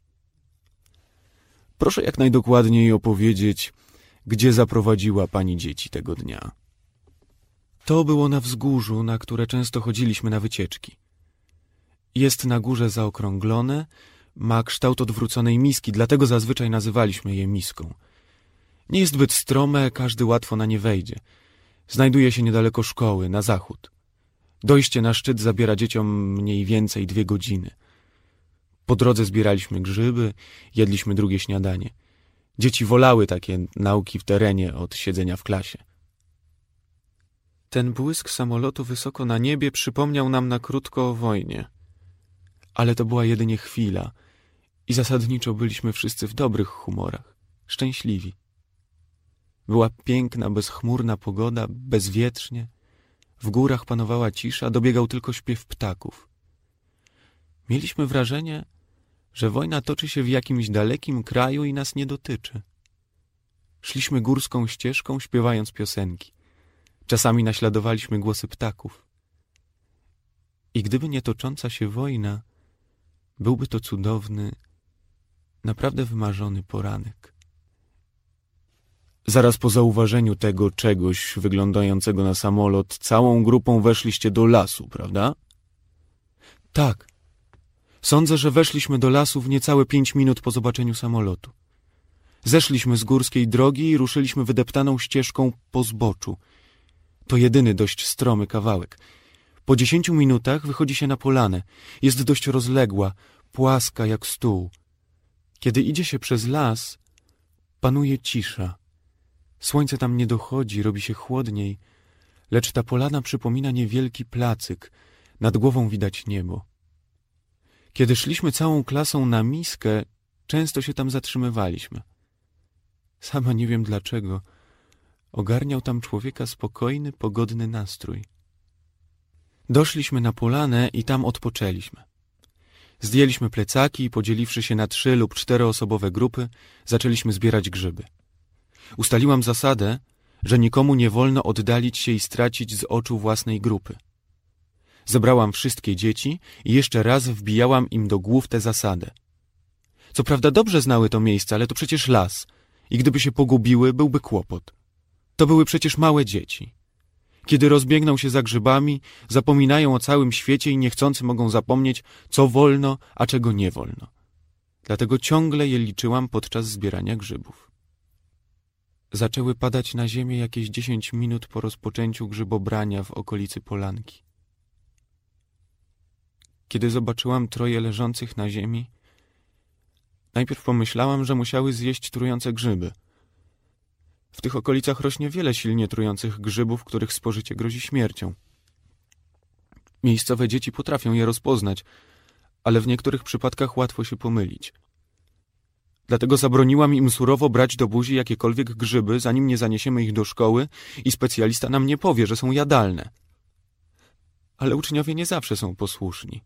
Proszę jak najdokładniej opowiedzieć, gdzie zaprowadziła pani dzieci tego dnia. To było na wzgórzu, na które często chodziliśmy na wycieczki. Jest na górze zaokrąglone, ma kształt odwróconej miski, dlatego zazwyczaj nazywaliśmy je miską. Nie jest zbyt strome, każdy łatwo na nie wejdzie. Znajduje się niedaleko szkoły, na zachód. Dojście na szczyt zabiera dzieciom mniej więcej 2 godziny. Po drodze zbieraliśmy grzyby, jedliśmy drugie śniadanie. Dzieci wolały takie nauki w terenie od siedzenia w klasie. Ten błysk samolotu wysoko na niebie przypomniał nam na krótko o wojnie. Ale to była jedynie chwila i zasadniczo byliśmy wszyscy w dobrych humorach, szczęśliwi. Była piękna, bezchmurna pogoda, bezwietrznie. W górach panowała cisza, dobiegał tylko śpiew ptaków. Mieliśmy wrażenie, że wojna toczy się w jakimś dalekim kraju i nas nie dotyczy. Szliśmy górską ścieżką, śpiewając piosenki. Czasami naśladowaliśmy głosy ptaków. I gdyby nie tocząca się wojna, byłby to cudowny, naprawdę wymarzony poranek. Zaraz po zauważeniu tego czegoś wyglądającego na samolot, całą grupą weszliście do lasu, prawda? Tak. Sądzę, że weszliśmy do lasu w niecałe 5 minut po zobaczeniu samolotu. Zeszliśmy z górskiej drogi i ruszyliśmy wydeptaną ścieżką po zboczu. To jedyny dość stromy kawałek. Po 10 minutach wychodzi się na polanę. Jest dość rozległa, płaska jak stół. Kiedy idzie się przez las, panuje cisza. Słońce tam nie dochodzi, robi się chłodniej, lecz ta polana przypomina niewielki placyk. Nad głową widać niebo. Kiedy szliśmy całą klasą na miskę, często się tam zatrzymywaliśmy. Sama nie wiem dlaczego. Ogarniał tam człowieka spokojny, pogodny nastrój. Doszliśmy na polanę i tam odpoczęliśmy. Zdjęliśmy plecaki i podzieliwszy się na 3 lub 4-osobowe grupy, zaczęliśmy zbierać grzyby. Ustaliłam zasadę, że nikomu nie wolno oddalić się i stracić z oczu własnej grupy. Zebrałam wszystkie dzieci i jeszcze raz wbijałam im do głów tę zasadę. Co prawda dobrze znały to miejsce, ale to przecież las i gdyby się pogubiły, byłby kłopot. To były przecież małe dzieci. Kiedy rozbiegną się za grzybami, zapominają o całym świecie i niechcący mogą zapomnieć, co wolno, a czego nie wolno. Dlatego ciągle je liczyłam podczas zbierania grzybów. Zaczęły padać na ziemię jakieś 10 minut po rozpoczęciu grzybobrania w okolicy polanki. Kiedy zobaczyłam 3 leżących na ziemi, najpierw pomyślałam, że musiały zjeść trujące grzyby. W tych okolicach rośnie wiele silnie trujących grzybów, których spożycie grozi śmiercią. Miejscowe dzieci potrafią je rozpoznać, ale w niektórych przypadkach łatwo się pomylić. Dlatego zabroniłam im surowo brać do buzi jakiekolwiek grzyby, zanim nie zaniesiemy ich do szkoły i specjalista nam nie powie, że są jadalne. Ale uczniowie nie zawsze są posłuszni.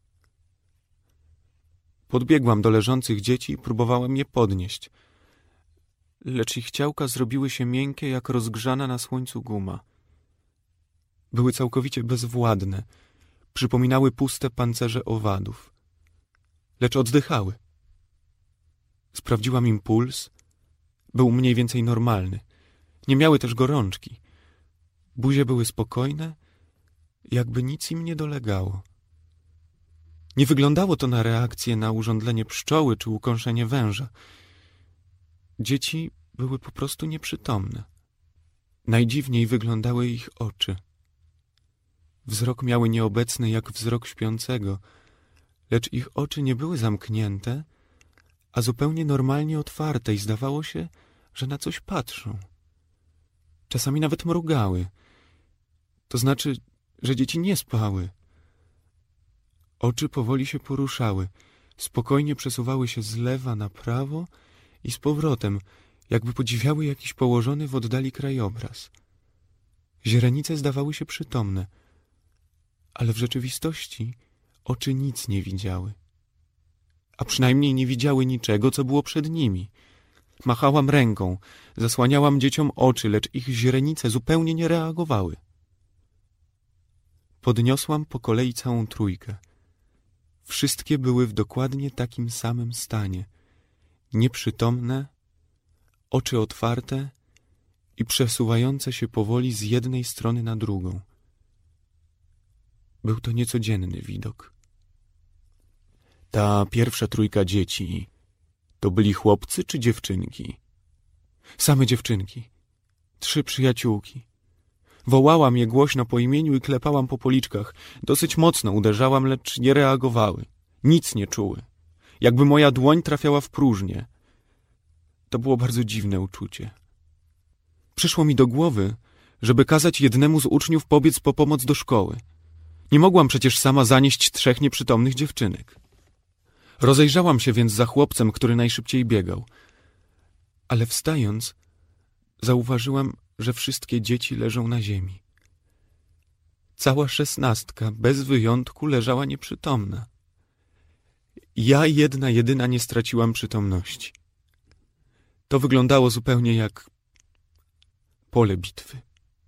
Podbiegłam do leżących dzieci i próbowałem je podnieść, lecz ich ciałka zrobiły się miękkie jak rozgrzana na słońcu guma. Były całkowicie bezwładne, przypominały puste pancerze owadów, lecz oddychały. Sprawdziłam im puls, był mniej więcej normalny. Nie miały też gorączki. Buzie były spokojne, jakby nic im nie dolegało. Nie wyglądało to na reakcję na urządlenie pszczoły czy ukąszenie węża. Dzieci były po prostu nieprzytomne. Najdziwniej wyglądały ich oczy. Wzrok miały nieobecny jak wzrok śpiącego, lecz ich oczy nie były zamknięte, a zupełnie normalnie otwarte i zdawało się, że na coś patrzą. Czasami nawet mrugały. To znaczy, że dzieci nie spały. Oczy powoli się poruszały, spokojnie przesuwały się z lewa na prawo i z powrotem, jakby podziwiały jakiś położony w oddali krajobraz. Źrenice zdawały się przytomne, ale w rzeczywistości oczy nic nie widziały. A przynajmniej nie widziały niczego, co było przed nimi. Machałam ręką, zasłaniałam dzieciom oczy, lecz ich źrenice zupełnie nie reagowały. Podniosłam po kolei całą 3. Wszystkie były w dokładnie takim samym stanie. Nieprzytomne, oczy otwarte i przesuwające się powoli z jednej strony na drugą. Był to niecodzienny widok. Ta pierwsza 3 dzieci, to byli chłopcy czy dziewczynki? Same dziewczynki. 3 przyjaciółki. Wołałam je głośno po imieniu i klepałam po policzkach. Dosyć mocno uderzałam, lecz nie reagowały. Nic nie czuły. Jakby moja dłoń trafiała w próżnię. To było bardzo dziwne uczucie. Przyszło mi do głowy, żeby kazać jednemu z uczniów pobiec po pomoc do szkoły. Nie mogłam przecież sama zanieść 3 nieprzytomnych dziewczynek. Rozejrzałam się więc za chłopcem, który najszybciej biegał. Ale wstając, zauważyłam, że wszystkie dzieci leżą na ziemi. Cała 16, bez wyjątku, leżała nieprzytomna. Ja jedna jedyna nie straciłam przytomności. To wyglądało zupełnie jak pole bitwy.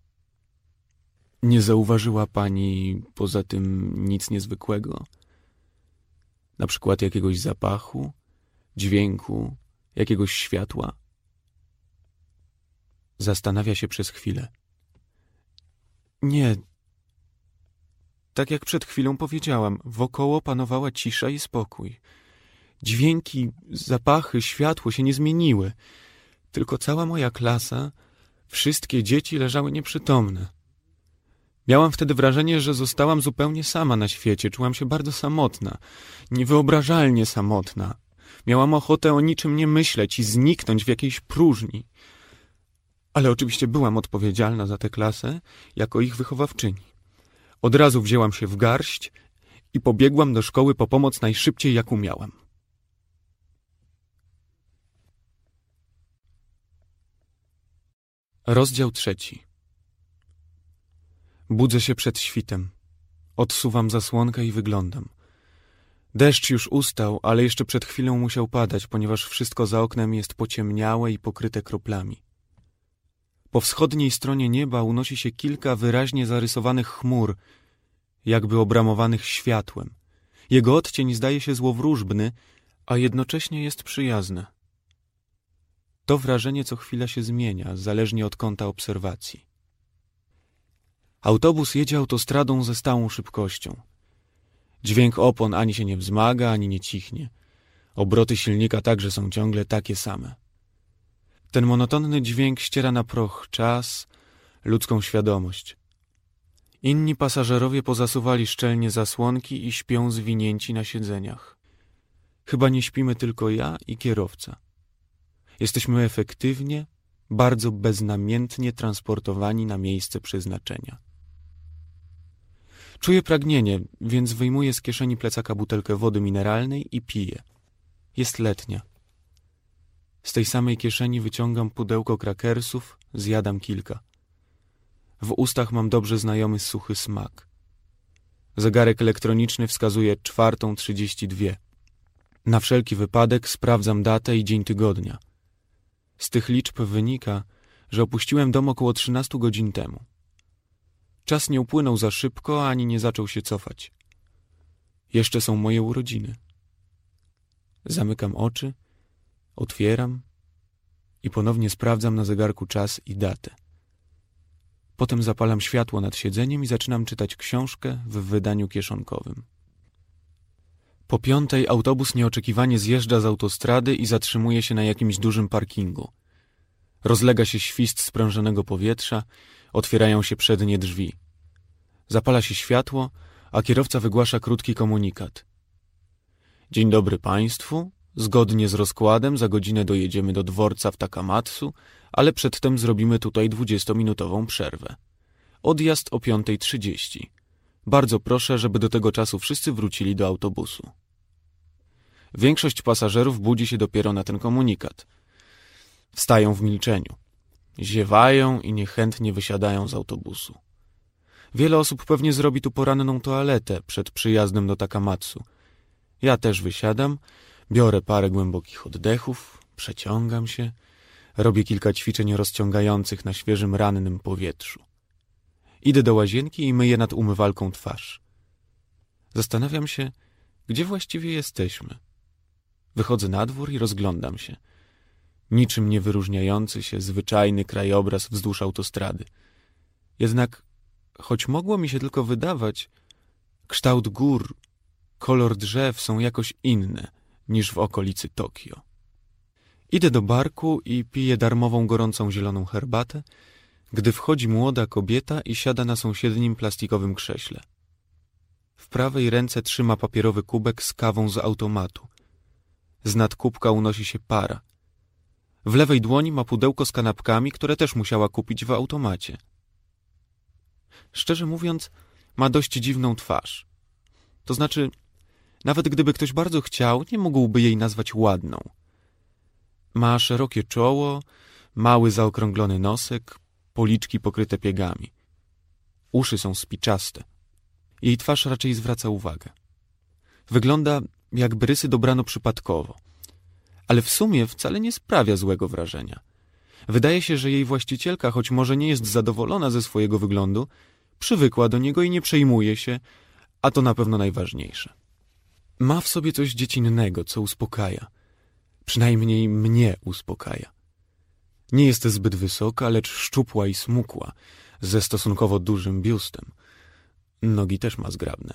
Nie zauważyła pani poza tym nic niezwykłego? Na przykład jakiegoś zapachu, dźwięku, jakiegoś światła? Zastanawia się przez chwilę. Nie. Tak jak przed chwilą powiedziałam, wokoło panowała cisza i spokój. Dźwięki, zapachy, światło się nie zmieniły. Tylko cała moja klasa, wszystkie dzieci leżały nieprzytomne. Miałam wtedy wrażenie, że zostałam zupełnie sama na świecie. Czułam się bardzo samotna, niewyobrażalnie samotna. Miałam ochotę o niczym nie myśleć i zniknąć w jakiejś próżni. Ale oczywiście byłam odpowiedzialna za tę klasę jako ich wychowawczyni. Od razu wzięłam się w garść i pobiegłam do szkoły po pomoc najszybciej, jak umiałam. Rozdział 3. Budzę się przed świtem. Odsuwam zasłonkę i wyglądam. Deszcz już ustał, ale jeszcze przed chwilą musiał padać, ponieważ wszystko za oknem jest pociemniałe i pokryte kroplami. Po wschodniej stronie nieba unosi się kilka wyraźnie zarysowanych chmur, jakby obramowanych światłem. Jego odcień zdaje się złowróżbny, a jednocześnie jest przyjazny. To wrażenie co chwila się zmienia, zależnie od kąta obserwacji. Autobus jedzie autostradą ze stałą szybkością. Dźwięk opon ani się nie wzmaga, ani nie cichnie. Obroty silnika także są ciągle takie same. Ten monotonny dźwięk ściera na proch czas, ludzką świadomość. Inni pasażerowie pozasuwali szczelnie zasłonki i śpią zwinięci na siedzeniach. Chyba nie śpimy tylko ja i kierowca. Jesteśmy efektywnie, bardzo beznamiętnie transportowani na miejsce przeznaczenia. Czuję pragnienie, więc wyjmuję z kieszeni plecaka butelkę wody mineralnej i piję. Jest letnia. Z tej samej kieszeni wyciągam pudełko krakersów, zjadam kilka. W ustach mam dobrze znajomy suchy smak. Zegarek elektroniczny wskazuje 4:32. Na wszelki wypadek sprawdzam datę i dzień tygodnia. Z tych liczb wynika, że opuściłem dom około 13 godzin temu. Czas nie upłynął za szybko, ani nie zaczął się cofać. Jeszcze są moje urodziny. Zamykam oczy, otwieram i ponownie sprawdzam na zegarku czas i datę. Potem zapalam światło nad siedzeniem i zaczynam czytać książkę w wydaniu kieszonkowym. Po 5:00 autobus nieoczekiwanie zjeżdża z autostrady i zatrzymuje się na jakimś dużym parkingu. Rozlega się świst sprężonego powietrza, otwierają się przednie drzwi. Zapala się światło, a kierowca wygłasza krótki komunikat. Dzień dobry państwu. Zgodnie z rozkładem za godzinę dojedziemy do dworca w Takamatsu, ale przedtem zrobimy tutaj 20-minutową przerwę. Odjazd o 5:30. Bardzo proszę, żeby do tego czasu wszyscy wrócili do autobusu. Większość pasażerów budzi się dopiero na ten komunikat. Wstają w milczeniu. Ziewają i niechętnie wysiadają z autobusu. Wiele osób pewnie zrobi tu poranną toaletę przed przyjazdem do Takamatsu. Ja też wysiadam, biorę parę głębokich oddechów, przeciągam się, robię kilka ćwiczeń rozciągających na świeżym rannym powietrzu. Idę do łazienki i myję nad umywalką twarz. Zastanawiam się, gdzie właściwie jesteśmy. Wychodzę na dwór i rozglądam się. Niczym nie wyróżniający się zwyczajny krajobraz wzdłuż autostrady. Jednak, choć mogło mi się tylko wydawać, kształt gór, kolor drzew są jakoś inne niż w okolicy Tokio. Idę do barku i piję darmową gorącą zieloną herbatę, gdy wchodzi młoda kobieta i siada na sąsiednim plastikowym krześle. W prawej ręce trzyma papierowy kubek z kawą z automatu. Z nad kubka unosi się para. W lewej dłoni ma pudełko z kanapkami, które też musiała kupić w automacie. Szczerze mówiąc, ma dość dziwną twarz. To znaczy, nawet gdyby ktoś bardzo chciał, nie mógłby jej nazwać ładną. Ma szerokie czoło, mały zaokrąglony nosek, policzki pokryte piegami. Uszy są spiczaste. Jej twarz raczej zwraca uwagę. Wygląda, jakby rysy dobrano przypadkowo. Ale w sumie wcale nie sprawia złego wrażenia. Wydaje się, że jej właścicielka, choć może nie jest zadowolona ze swojego wyglądu, przywykła do niego i nie przejmuje się, a to na pewno najważniejsze. Ma w sobie coś dziecinnego, co uspokaja. Przynajmniej mnie uspokaja. Nie jest zbyt wysoka, lecz szczupła i smukła, ze stosunkowo dużym biustem. Nogi też ma zgrabne.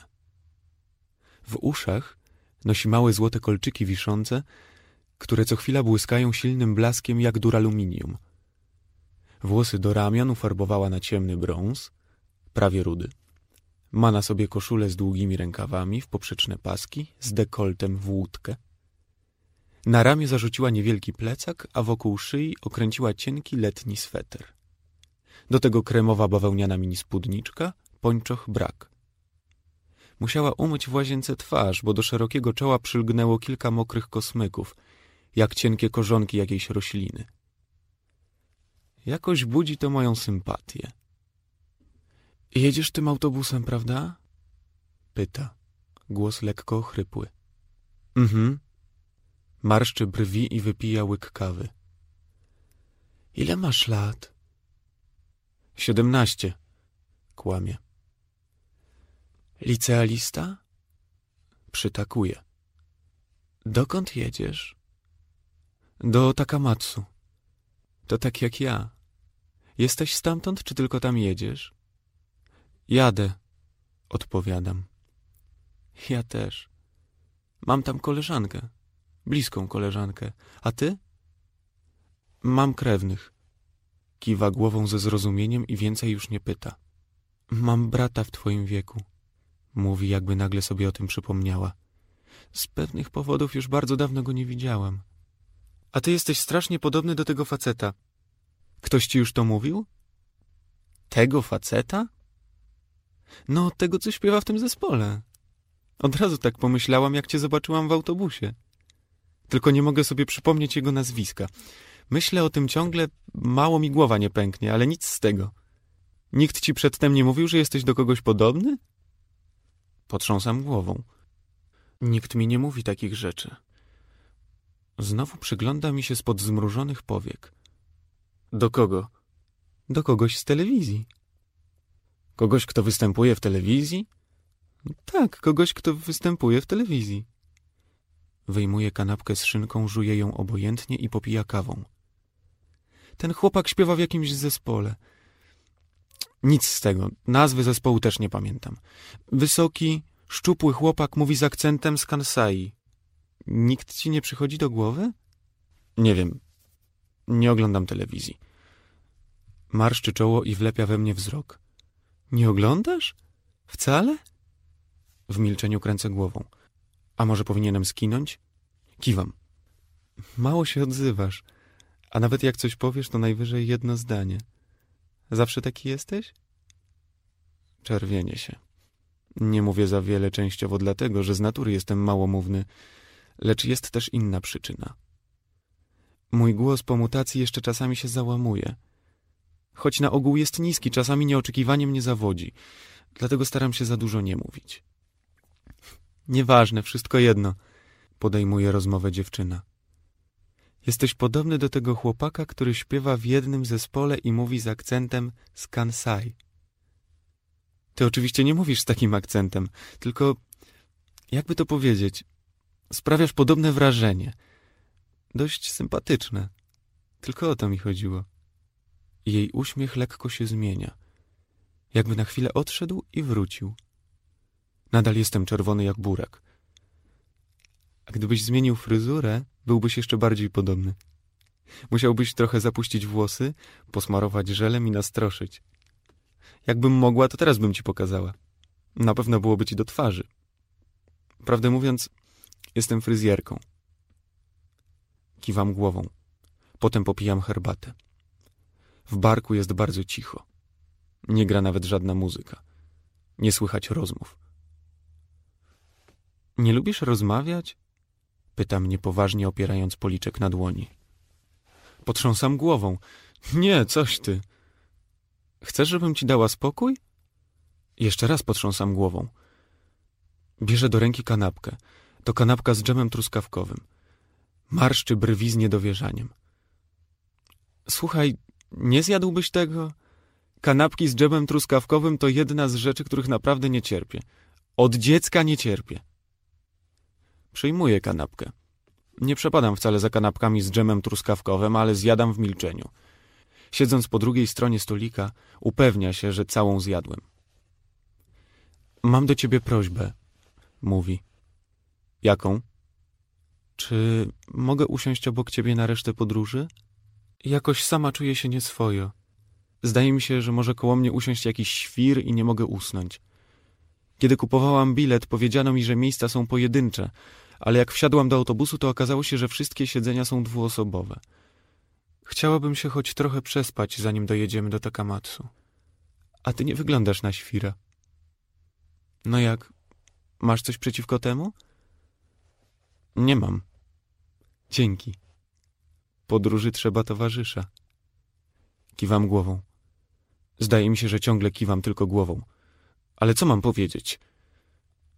W uszach nosi małe złote kolczyki wiszące, które co chwila błyskają silnym blaskiem jak duraluminium. Włosy do ramion ufarbowała na ciemny brąz, prawie rudy. Ma na sobie koszulę z długimi rękawami w poprzeczne paski, z dekoltem w łódkę. Na ramię zarzuciła niewielki plecak, a wokół szyi okręciła cienki letni sweter. Do tego kremowa bawełniana minispódniczka, pończoch brak. Musiała umyć w łazience twarz, bo do szerokiego czoła przylgnęło kilka mokrych kosmyków, jak cienkie korzonki jakiejś rośliny. Jakoś budzi to moją sympatię. Jedziesz tym autobusem, prawda? Pyta. Głos lekko ochrypły. Mhm. Marszczy brwi i wypija łyk kawy. Ile masz lat? 17. Kłamie. Licealista? Przytakuje. Dokąd jedziesz? Do Takamatsu. To tak jak ja. Jesteś stamtąd, czy tylko tam jedziesz? Jadę, odpowiadam. Ja też. Mam tam koleżankę. Bliską koleżankę. A ty? Mam krewnych. Kiwa głową ze zrozumieniem i więcej już nie pyta. Mam brata w twoim wieku. Mówi, jakby nagle sobie o tym przypomniała. Z pewnych powodów już bardzo dawno go nie widziałam. A ty jesteś strasznie podobny do tego faceta. Ktoś ci już to mówił? Tego faceta? No, tego, co śpiewa w tym zespole. Od razu tak pomyślałam, jak cię zobaczyłam w autobusie. Tylko nie mogę sobie przypomnieć jego nazwiska. Myślę o tym ciągle, mało mi głowa nie pęknie, ale nic z tego. Nikt ci przedtem nie mówił, że jesteś do kogoś podobny? Potrząsam głową. Nikt mi nie mówi takich rzeczy. Znowu przygląda mi się spod zmrużonych powiek. Do kogo? Do kogoś z telewizji. Kogoś, kto występuje w telewizji? Tak, kogoś, kto występuje w telewizji. Wyjmuje kanapkę z szynką, żuje ją obojętnie i popija kawą. Ten chłopak śpiewa w jakimś zespole. Nic z tego. Nazwy zespołu też nie pamiętam. Wysoki, szczupły chłopak mówi z akcentem z Kansai. Nikt ci nie przychodzi do głowy? Nie wiem. Nie oglądam telewizji. Marszczy czoło i wlepia we mnie wzrok. Nie oglądasz? Wcale? W milczeniu kręcę głową. A może powinienem skinąć? Kiwam. Mało się odzywasz. A nawet jak coś powiesz, to najwyżej jedno zdanie. Zawsze taki jesteś? Czerwienię się. Nie mówię za wiele częściowo dlatego, że z natury jestem małomówny, lecz jest też inna przyczyna. Mój głos po mutacji jeszcze czasami się załamuje. Choć na ogół jest niski, czasami nieoczekiwanie mnie zawodzi. Dlatego staram się za dużo nie mówić. Nieważne, wszystko jedno, podejmuje rozmowę dziewczyna. Jesteś podobny do tego chłopaka, który śpiewa w jednym zespole i mówi z akcentem z Kansai. Ty oczywiście nie mówisz z takim akcentem, tylko, jakby to powiedzieć, sprawiasz podobne wrażenie. Dość sympatyczne. Tylko o to mi chodziło. Jej uśmiech lekko się zmienia. Jakby na chwilę odszedł i wrócił. Nadal jestem czerwony jak burak. A gdybyś zmienił fryzurę, byłbyś jeszcze bardziej podobny. Musiałbyś trochę zapuścić włosy, posmarować żelem i nastroszyć. Jakbym mogła, to teraz bym ci pokazała. Na pewno byłoby ci do twarzy. Prawdę mówiąc, jestem fryzjerką. Kiwam głową. Potem popijam herbatę. W barku jest bardzo cicho. Nie gra nawet żadna muzyka. Nie słychać rozmów. Nie lubisz rozmawiać? Pyta mnie poważnie, opierając policzek na dłoni. Potrząsam głową. Nie, coś ty. Chcesz, żebym ci dała spokój? Jeszcze raz potrząsam głową. Bierze do ręki kanapkę. To kanapka z dżemem truskawkowym. Marszczy brwi z niedowierzaniem. Słuchaj, nie zjadłbyś tego? Kanapki z dżemem truskawkowym to jedna z rzeczy, których naprawdę nie cierpię. Od dziecka nie cierpię. Przyjmuję kanapkę. Nie przepadam wcale za kanapkami z dżemem truskawkowym, ale zjadam w milczeniu. Siedząc po drugiej stronie stolika, upewnia się, że całą zjadłem. Mam do ciebie prośbę, mówi. Jaką? Czy mogę usiąść obok ciebie na resztę podróży? Jakoś sama czuję się nieswojo. Zdaje mi się, że może koło mnie usiąść jakiś świr i nie mogę usnąć. Kiedy kupowałam bilet, powiedziano mi, że miejsca są pojedyncze, ale jak wsiadłam do autobusu, to okazało się, że wszystkie siedzenia są dwuosobowe. Chciałabym się choć trochę przespać, zanim dojedziemy do Takamatsu. A ty nie wyglądasz na świra. No jak? Masz coś przeciwko temu? Nie mam. Dzięki. Podróży trzeba towarzysza. Kiwam głową. Zdaje mi się, że ciągle kiwam tylko głową. Ale co mam powiedzieć?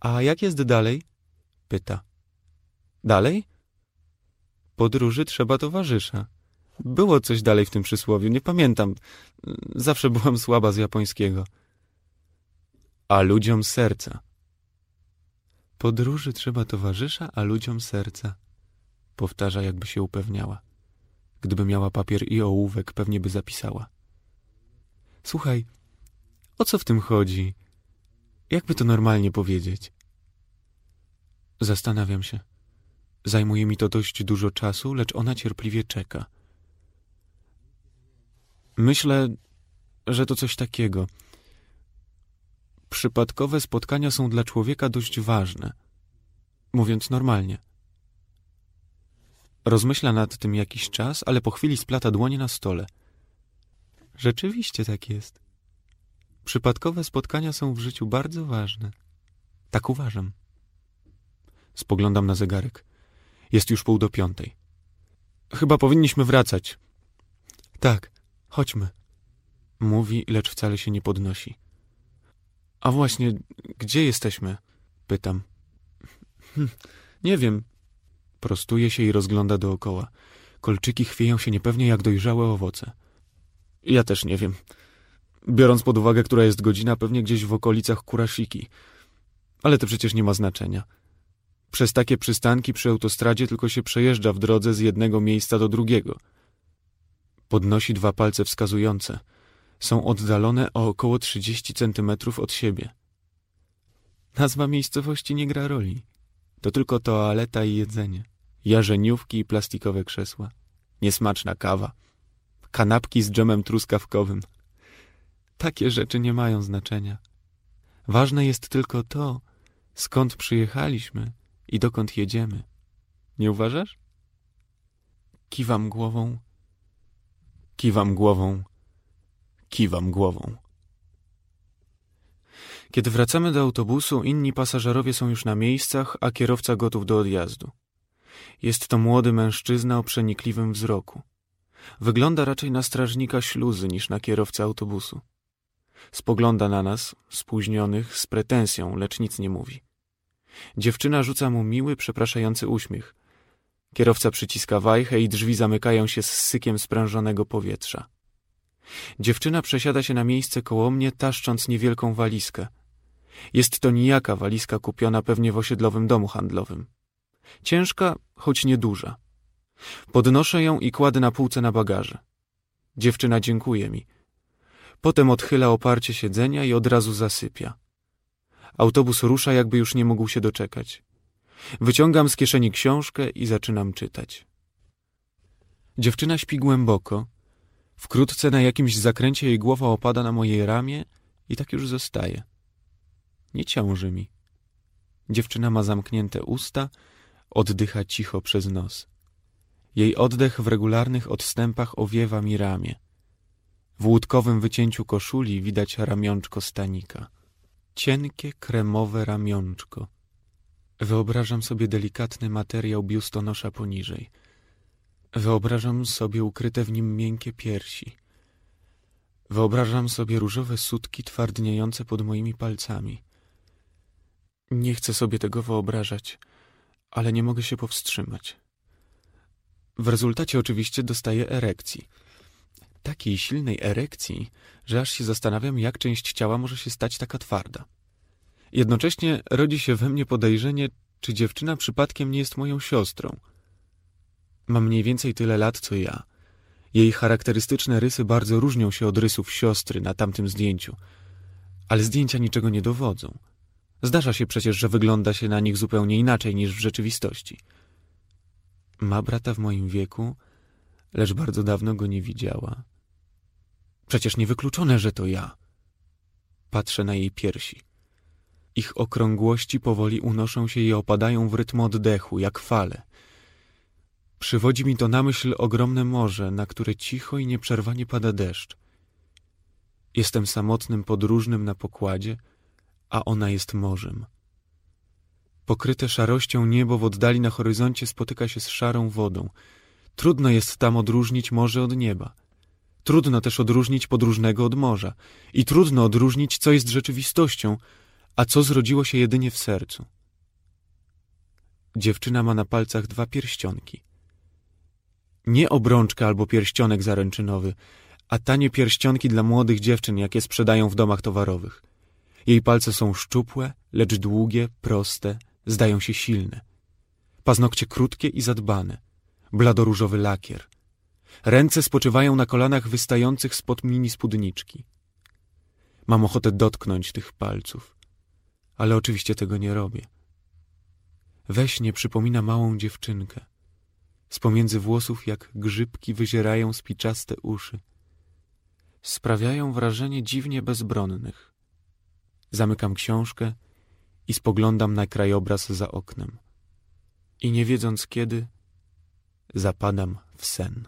A jak jest dalej? Pyta. Dalej? Podróży trzeba towarzysza. Było coś dalej w tym przysłowiu, nie pamiętam. Zawsze byłam słaba z japońskiego. A ludziom serca. Podróży trzeba towarzysza, a ludziom serca. Powtarza, jakby się upewniała. Gdyby miała papier i ołówek, pewnie by zapisała. Słuchaj, o co w tym chodzi? Jakby to normalnie powiedzieć? Zastanawiam się. Zajmuje mi to dość dużo czasu, lecz ona cierpliwie czeka. Myślę, że to coś takiego. Przypadkowe spotkania są dla człowieka dość ważne. Mówiąc normalnie. Rozmyśla nad tym jakiś czas, ale po chwili splata dłonie na stole. Rzeczywiście tak jest. Przypadkowe spotkania są w życiu bardzo ważne. Tak uważam. Spoglądam na zegarek. Jest już 4:30. Chyba powinniśmy wracać. Tak, chodźmy. Mówi, lecz wcale się nie podnosi. A właśnie, gdzie jesteśmy? Pytam. Nie wiem. Prostuje się i rozgląda dookoła. Kolczyki chwieją się niepewnie jak dojrzałe owoce. Ja też nie wiem. Biorąc pod uwagę, która jest godzina, pewnie gdzieś w okolicach Kurashiki. Ale to przecież nie ma znaczenia. Przez takie przystanki przy autostradzie tylko się przejeżdża w drodze z jednego miejsca do drugiego. Podnosi 2 palce wskazujące. Są oddalone o około 30 centymetrów od siebie. Nazwa miejscowości nie gra roli. To tylko toaleta i jedzenie. Jarzeniówki i plastikowe krzesła. Niesmaczna kawa. Kanapki z dżemem truskawkowym. Takie rzeczy nie mają znaczenia. Ważne jest tylko to, skąd przyjechaliśmy i dokąd jedziemy. Nie uważasz? Kiwam głową. Kiwam głową. Kiwam głową. Kiedy wracamy do autobusu, inni pasażerowie są już na miejscach, a kierowca gotów do odjazdu. Jest to młody mężczyzna o przenikliwym wzroku. Wygląda raczej na strażnika śluzy niż na kierowcę autobusu. Spogląda na nas, spóźnionych, z pretensją, lecz nic nie mówi. Dziewczyna rzuca mu miły, przepraszający uśmiech. Kierowca przyciska wajchę i drzwi zamykają się z sykiem sprężonego powietrza. Dziewczyna przesiada się na miejsce koło mnie, taszcząc niewielką walizkę. Jest to nijaka walizka kupiona pewnie w osiedlowym domu handlowym. Ciężka, choć nieduża. Podnoszę ją i kładę na półce na bagaże. Dziewczyna dziękuje mi. Potem odchyla oparcie siedzenia i od razu zasypia. Autobus rusza, jakby już nie mógł się doczekać. Wyciągam z kieszeni książkę i zaczynam czytać. Dziewczyna śpi głęboko. Wkrótce na jakimś zakręcie jej głowa opada na mojej ramię i tak już zostaje. Nie ciąży mi. Dziewczyna ma zamknięte usta, oddycha cicho przez nos. Jej oddech w regularnych odstępach owiewa mi ramię. W łódkowym wycięciu koszuli widać ramionczko stanika. Cienkie, kremowe ramionczko. Wyobrażam sobie delikatny materiał biustonosza poniżej. Wyobrażam sobie ukryte w nim miękkie piersi. Wyobrażam sobie różowe sutki twardniejące pod moimi palcami. Nie chcę sobie tego wyobrażać, ale nie mogę się powstrzymać. W rezultacie oczywiście dostaję erekcji. Takiej silnej erekcji, że aż się zastanawiam, jak część ciała może się stać taka twarda. Jednocześnie rodzi się we mnie podejrzenie, czy dziewczyna przypadkiem nie jest moją siostrą. Ma mniej więcej tyle lat, co ja. Jej charakterystyczne rysy bardzo różnią się od rysów siostry na tamtym zdjęciu, ale zdjęcia niczego nie dowodzą. Zdarza się przecież, że wygląda się na nich zupełnie inaczej niż w rzeczywistości. Ma brata w moim wieku, lecz bardzo dawno go nie widziała. Przecież niewykluczone, że to ja. Patrzę na jej piersi. Ich okrągłości powoli unoszą się i opadają w rytm oddechu, jak fale. Przywodzi mi to na myśl ogromne morze, na które cicho i nieprzerwanie pada deszcz. Jestem samotnym podróżnym na pokładzie, a ona jest morzem. Pokryte szarością niebo w oddali na horyzoncie spotyka się z szarą wodą. Trudno jest tam odróżnić morze od nieba. Trudno też odróżnić podróżnego od morza. I trudno odróżnić, co jest rzeczywistością, a co zrodziło się jedynie w sercu. Dziewczyna ma na palcach 2 pierścionki. Nie obrączka albo pierścionek zaręczynowy, a tanie pierścionki dla młodych dziewczyn, jakie sprzedają w domach towarowych. Jej palce są szczupłe, lecz długie, proste, zdają się silne. Paznokcie krótkie i zadbane, bladoróżowy lakier. Ręce spoczywają na kolanach wystających spod mini spódniczki. Mam ochotę dotknąć tych palców, ale oczywiście tego nie robię. We śnie przypomina małą dziewczynkę. Z pomiędzy włosów jak grzybki wyzierają spiczaste uszy. Sprawiają wrażenie dziwnie bezbronnych. Zamykam książkę i spoglądam na krajobraz za oknem. I nie wiedząc kiedy, zapadam w sen.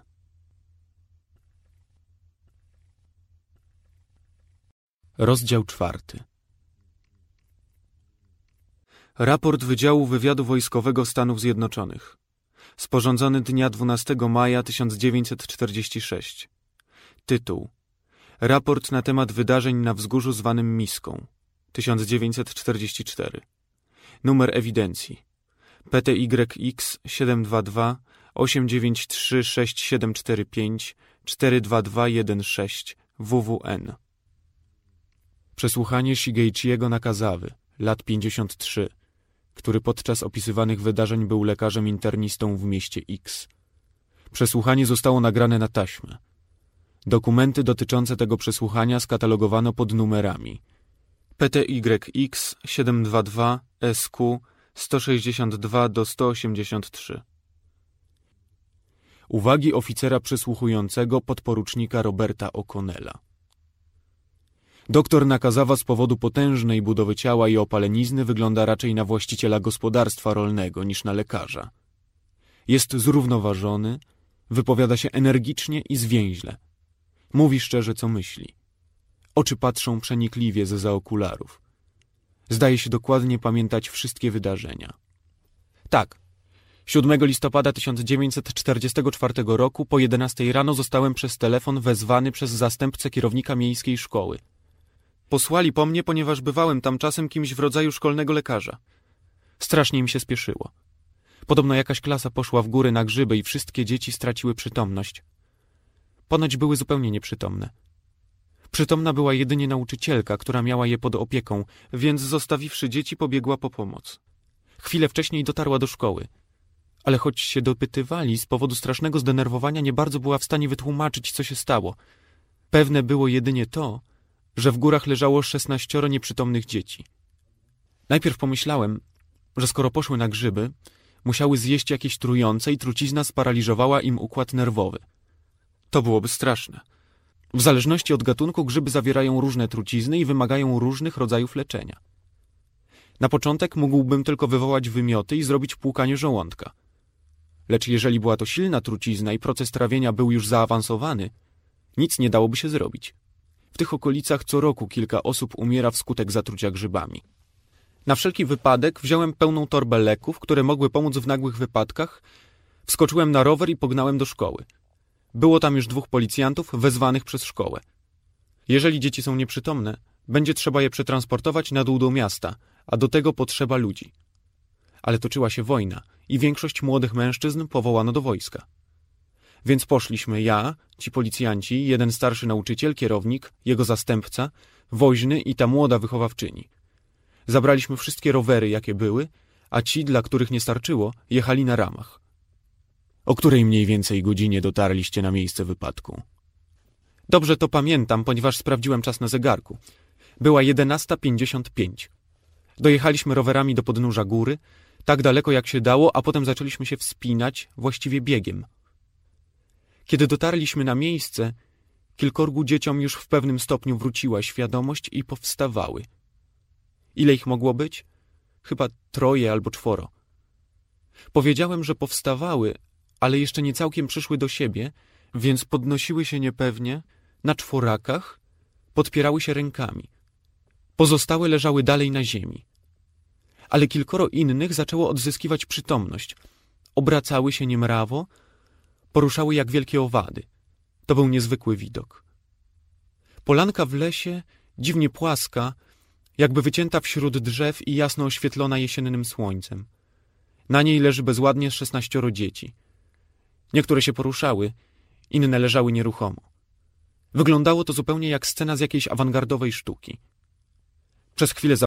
Rozdział 4. Raport Wydziału Wywiadu Wojskowego Stanów Zjednoczonych. Sporządzony dnia 12 maja 1946. Tytuł: Raport na temat wydarzeń na wzgórzu zwanym Miską. 1944. Numer ewidencji: PTYX 722 893 6745 42216 WWN. Przesłuchanie Shigeichiego Nakazawy, lat 53, który podczas opisywanych wydarzeń był lekarzem internistą w mieście X. Przesłuchanie zostało nagrane na taśmę. Dokumenty dotyczące tego przesłuchania skatalogowano pod numerami: PTYX 722 SQ 162 do 183. Uwagi oficera przesłuchującego podporucznika Roberta O'Connella. Doktor Nakazawa z powodu potężnej budowy ciała i opalenizny wygląda raczej na właściciela gospodarstwa rolnego niż na lekarza. Jest zrównoważony, wypowiada się energicznie i zwięźle. Mówi szczerze, co myśli. Oczy patrzą przenikliwie zeza okularów. Zdaje się dokładnie pamiętać wszystkie wydarzenia. Tak, 7 listopada 1944 roku po 11 rano zostałem przez telefon wezwany przez zastępcę kierownika miejskiej szkoły. Posłali po mnie, ponieważ bywałem tam czasem kimś w rodzaju szkolnego lekarza. Strasznie im się spieszyło. Podobno jakaś klasa poszła w górę na grzyby i wszystkie dzieci straciły przytomność. Ponoć były zupełnie nieprzytomne. Przytomna była jedynie nauczycielka, która miała je pod opieką, więc zostawiwszy dzieci, pobiegła po pomoc. Chwilę wcześniej dotarła do szkoły. Ale choć się dopytywali, z powodu strasznego zdenerwowania nie bardzo była w stanie wytłumaczyć, co się stało. Pewne było jedynie to, że w górach leżało 16 nieprzytomnych dzieci. Najpierw pomyślałem, że skoro poszły na grzyby, musiały zjeść jakieś trujące i trucizna sparaliżowała im układ nerwowy. To byłoby straszne. W zależności od gatunku grzyby zawierają różne trucizny i wymagają różnych rodzajów leczenia. Na początek mógłbym tylko wywołać wymioty i zrobić płukanie żołądka. Lecz jeżeli była to silna trucizna i proces trawienia był już zaawansowany, nic nie dałoby się zrobić. W tych okolicach co roku kilka osób umiera wskutek zatrucia grzybami. Na wszelki wypadek wziąłem pełną torbę leków, które mogły pomóc w nagłych wypadkach, wskoczyłem na rower i pognałem do szkoły. Było tam już 2 policjantów wezwanych przez szkołę. Jeżeli dzieci są nieprzytomne, będzie trzeba je przetransportować na dół do miasta, a do tego potrzeba ludzi. Ale toczyła się wojna i większość młodych mężczyzn powołano do wojska. Więc poszliśmy ja, ci policjanci, jeden starszy nauczyciel, kierownik, jego zastępca, woźny i ta młoda wychowawczyni. Zabraliśmy wszystkie rowery, jakie były, a ci, dla których nie starczyło, jechali na ramach. O której mniej więcej godzinie dotarliście na miejsce wypadku? Dobrze to pamiętam, ponieważ sprawdziłem czas na zegarku. Była 11:55. Dojechaliśmy rowerami do podnóża góry, tak daleko jak się dało, a potem zaczęliśmy się wspinać, właściwie biegiem. Kiedy dotarliśmy na miejsce, kilkorgu dzieciom już w pewnym stopniu wróciła świadomość i powstawały. Ile ich mogło być? Chyba 3 albo 4. Powiedziałem, że powstawały, ale jeszcze nie całkiem przyszły do siebie, więc podnosiły się niepewnie, na 4, podpierały się rękami. Pozostałe leżały dalej na ziemi. Ale kilkoro innych zaczęło odzyskiwać przytomność. Obracały się niemrawo, poruszały jak wielkie owady. To był niezwykły widok. Polanka w lesie, dziwnie płaska, jakby wycięta wśród drzew i jasno oświetlona jesiennym słońcem. Na niej leży bezładnie 16 dzieci. Niektóre się poruszały, inne leżały nieruchomo. Wyglądało to zupełnie jak scena z jakiejś awangardowej sztuki. Przez chwilę